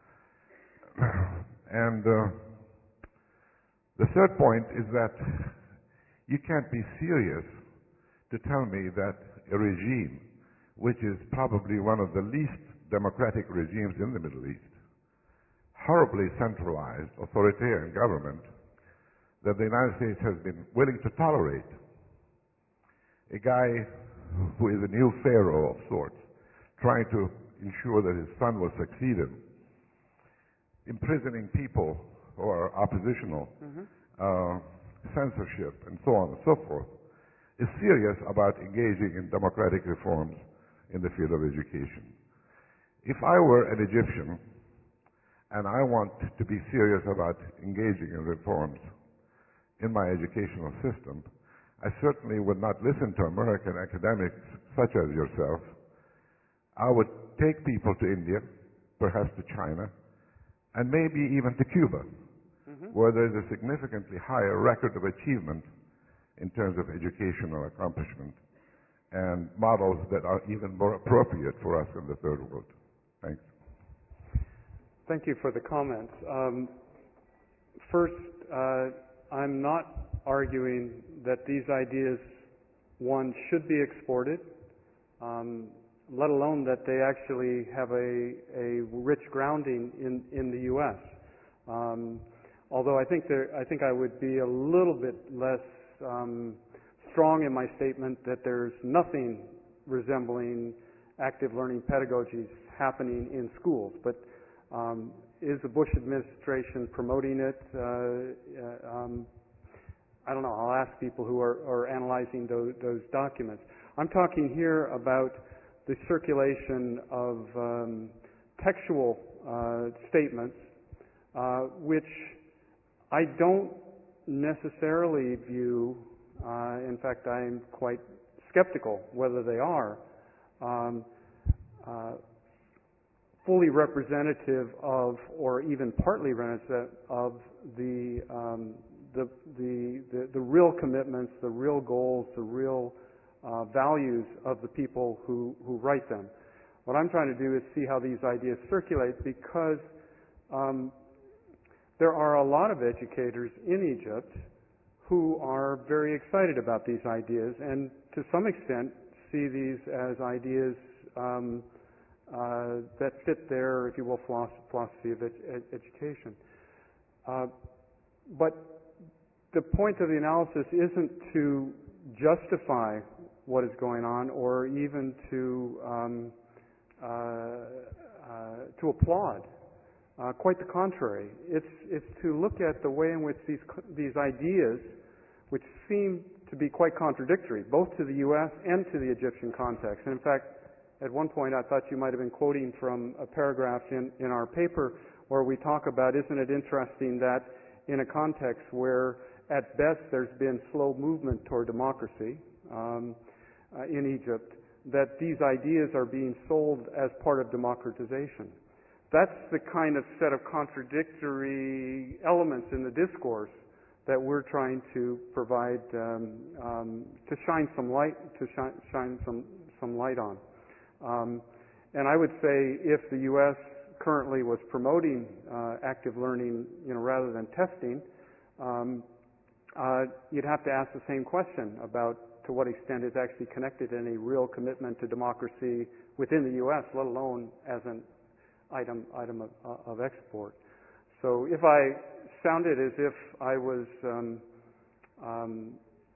And uh, the third point is that you can't be serious to tell me that a regime, which is probably one of the least democratic regimes in the Middle East, horribly centralized, authoritarian government, that the United States has been willing to tolerate, a guy who is a new pharaoh of sorts, trying to ensure that his son will succeed him, imprisoning people who are oppositional,
Mm-hmm.
uh, censorship, and so on and so forth, is serious about engaging in democratic reforms in the field of education. If I were an Egyptian and I want to be serious about engaging in reforms in my educational system, I certainly would not listen to American academics such as yourself. I would take people to India, perhaps to China, and maybe even to Cuba,
Mm-hmm.
where there is a significantly higher record of achievement in terms of educational accomplishment and models that are even more appropriate for us in the third world. Thanks.
Thank you for the comments. Um, first, uh, I'm not arguing that these ideas, one, should be exported, um, let alone that they actually have a, a rich grounding in, in the U S. Um, although I think there, I think I would be a little bit less um, strong in my statement that there's nothing resembling active learning pedagogies happening in schools. But um, is the Bush administration promoting it? Uh, uh, um, I don't know. I'll ask people who are, are analyzing those, those documents. I'm talking here about the circulation of um, textual uh, statements, uh, which I don't necessarily view, uh, in fact, I'm quite skeptical whether they are, um, uh, fully representative of, or even partly representative of the, um, the, the, the, the real commitments, the real goals, the real uh, values of the people who, who write them. What I'm trying to do is see how these ideas circulate, because um, there are a lot of educators in Egypt who are very excited about these ideas, and to some extent see these as ideas um, uh, that fit their, if you will, philosophy of ed- ed- education. Uh, but the point of the analysis isn't to justify what is going on, or even to um, uh, uh, to applaud. Uh, quite the contrary. It's it's to look at the way in which these these ideas, which seem to be quite contradictory, both to the U S and to the Egyptian context. And in fact, at one point I thought you might have been quoting from a paragraph in, in our paper where we talk about, isn't it interesting that in a context where at best there's been slow movement toward democracy um, uh, in Egypt, that these ideas are being sold as part of democratization. That's the kind of set of contradictory elements in the discourse that we're trying to provide, um, um, to shine some light, to shine, shine some some light on. Um, and I would say if the U S currently was promoting uh, active learning, you know, rather than testing, um, uh, you'd have to ask the same question about to what extent it's actually connected in a real commitment to democracy within the U S, let alone as an item item of, of export. So if I sounded as if I was um, um,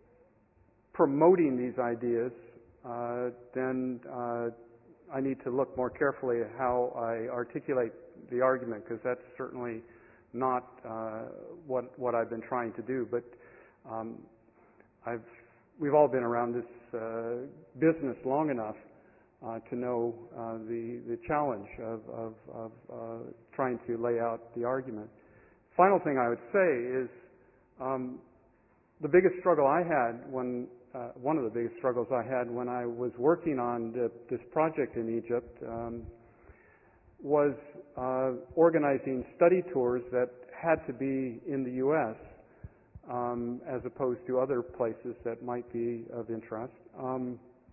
promoting these ideas, uh, then uh, I need to look more carefully at how I articulate the argument, because that's certainly not uh, what what I've been trying to do. But um, I've we've all been around this uh, business long enough Uh, to know uh, the the challenge of, of, of uh, trying to lay out the argument. Final thing I would say is um, the biggest struggle I had when uh, one of the biggest struggles I had when I was working on the, this project in Egypt um, was uh, organizing study tours that had to be in the U S um, as opposed to other places that might be of interest. Um,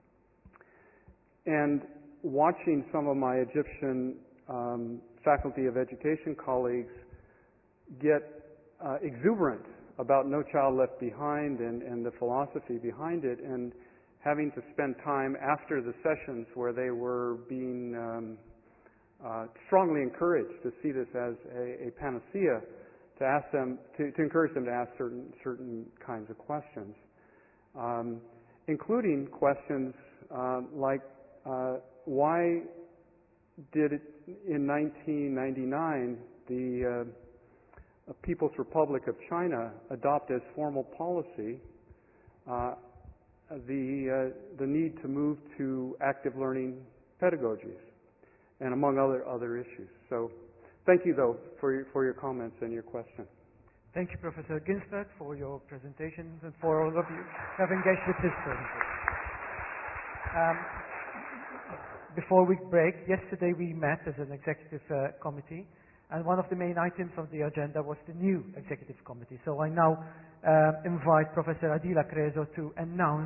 And watching some of my Egyptian um, faculty of education colleagues get uh, exuberant about No Child Left Behind and, and the philosophy behind it, and having to spend time after the sessions where they were being um, uh, strongly encouraged to see this as a, a panacea, to ask them, to, to encourage them to ask certain certain kinds of questions, um, including questions uh, like, Uh, why did it, in nineteen ninety-nine the uh, People's Republic of China adopt as formal policy uh, the uh, the need to move to active learning pedagogies, and among other other issues? So, thank you though for your, for your comments and your question.
Thank you, Professor Ginsberg, for your presentations and for all of you who have engaged with this presentation. Um, Before we break, yesterday we met as an executive uh, committee, and one of the main items of the agenda was the new executive committee. So I now uh, invite Professor Adila Creso to announce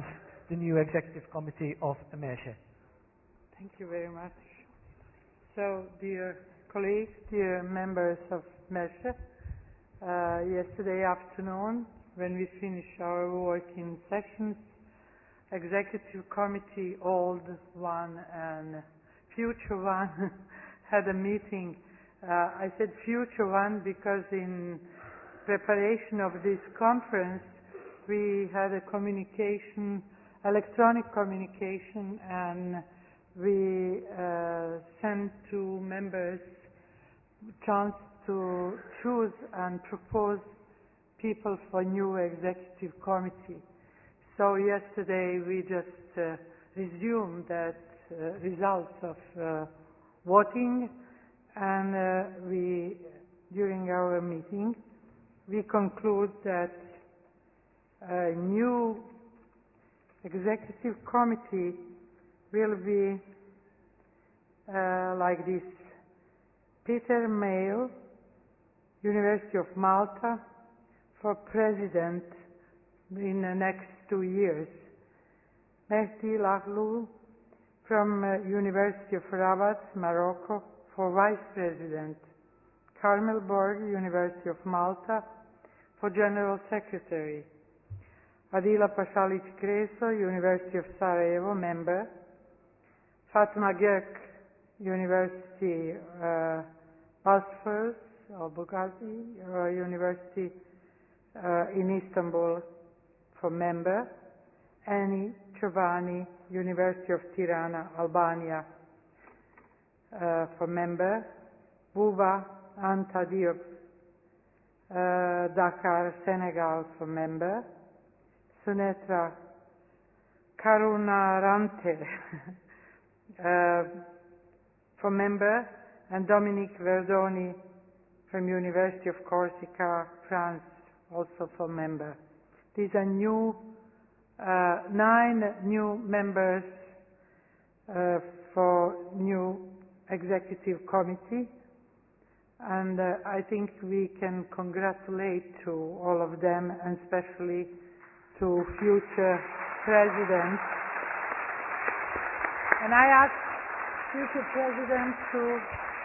the new Executive Committee of MESHE.
Thank you very much. So, dear colleagues, dear members of MESHE, uh, yesterday afternoon, when we finished our working sessions, Executive Committee, old one and future one, had a meeting. Uh, I said future one because in preparation of this conference, we had a communication, electronic communication, and we uh, sent to members chance to choose and propose people for new executive committee. So yesterday we just uh, resumed that uh, results of uh, voting, and uh, we, during our meeting, we conclude that a new executive committee will be uh, like this: Peter Mayle, University of Malta, for president in the next two years. Mehdi Lahlou from uh, University of Rabat, Morocco, for vice president. Carmel Borg, University of Malta, for general secretary. Adila Pashalic Creso, University of Sarajevo, member. Fatma Gök, University uh, Bosphorus or Bugatti uh, University uh, in Istanbul, for member. Annie Giovanni, University of Tirana, Albania, uh, for member. Bouba Anta Diop, uh, Dakar, Senegal, for member. Sunetra Karunarante, uh, for member, and Dominique Verdoni from University of Corsica, France, also for member. These are new, uh, nine new members uh, for new executive committee, and uh, I think we can congratulate to all of them, and especially to future presidents. And I ask future president to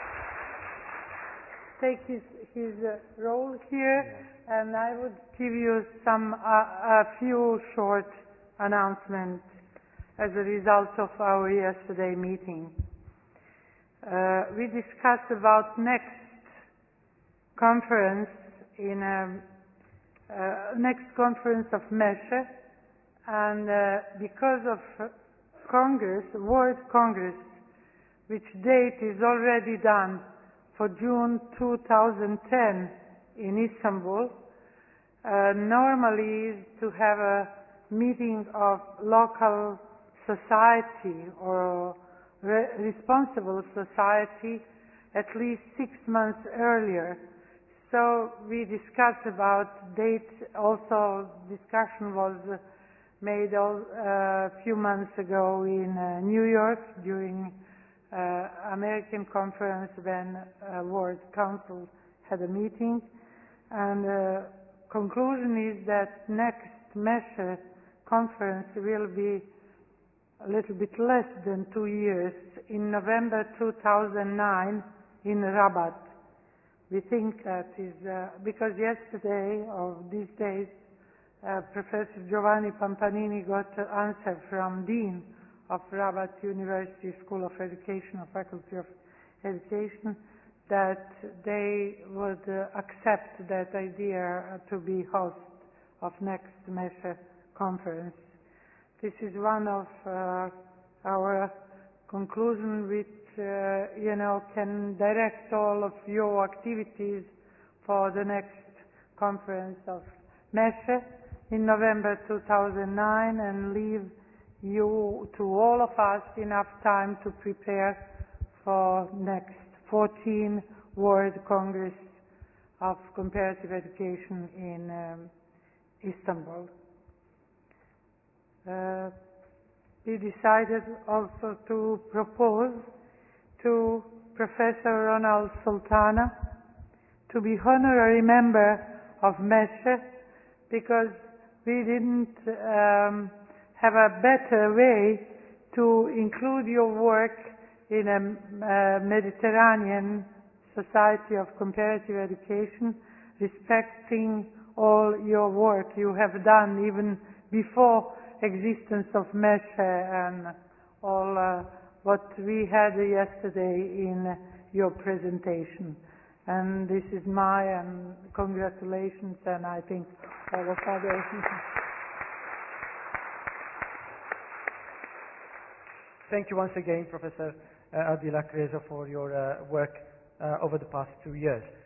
take his, his uh, role here, yeah. And I would give you some, uh, a few short announcements as a result of our yesterday meeting. Uh, we discussed about next conference in a Uh, next conference of MESHE, and uh, because of Congress, World Congress, which date is already done for June two thousand ten in Istanbul, uh, normally is to have a meeting of local society or re responsible society at least six months earlier. So we discussed about dates. Also, discussion was uh, made a uh, few months ago in uh, New York during uh, American conference when uh, World Council had a meeting. And uh, conclusion is that next MESHE conference will be a little bit less than two years, in November two thousand nine in Rabat. We think that is, uh, because yesterday, or these days, uh, Professor Giovanni Pampanini got an answer from Dean of Rabat University School of Education, or Faculty of Education, that they would uh, accept that idea to be host of next MESHE conference. This is one of uh, our conclusions which Uh, you know, can direct all of your activities for the next conference of MESHE in November two thousand nine, and leave you, to all of us, enough time to prepare for next fourteen World Congress of Comparative Education in um, Istanbul. Uh, we decided also to propose to Professor Ronald Sultana to be honorary member of MESHE, because we didn't um, have a better way to include your work in a uh, Mediterranean society of comparative education, respecting all your work you have done even before existence of Meshe and all uh, what we had yesterday in your presentation. And this is my um, congratulations, and I think all of others.
Thank you once again, Professor uh, Ardila Creso, for your uh, work uh, over the past two years.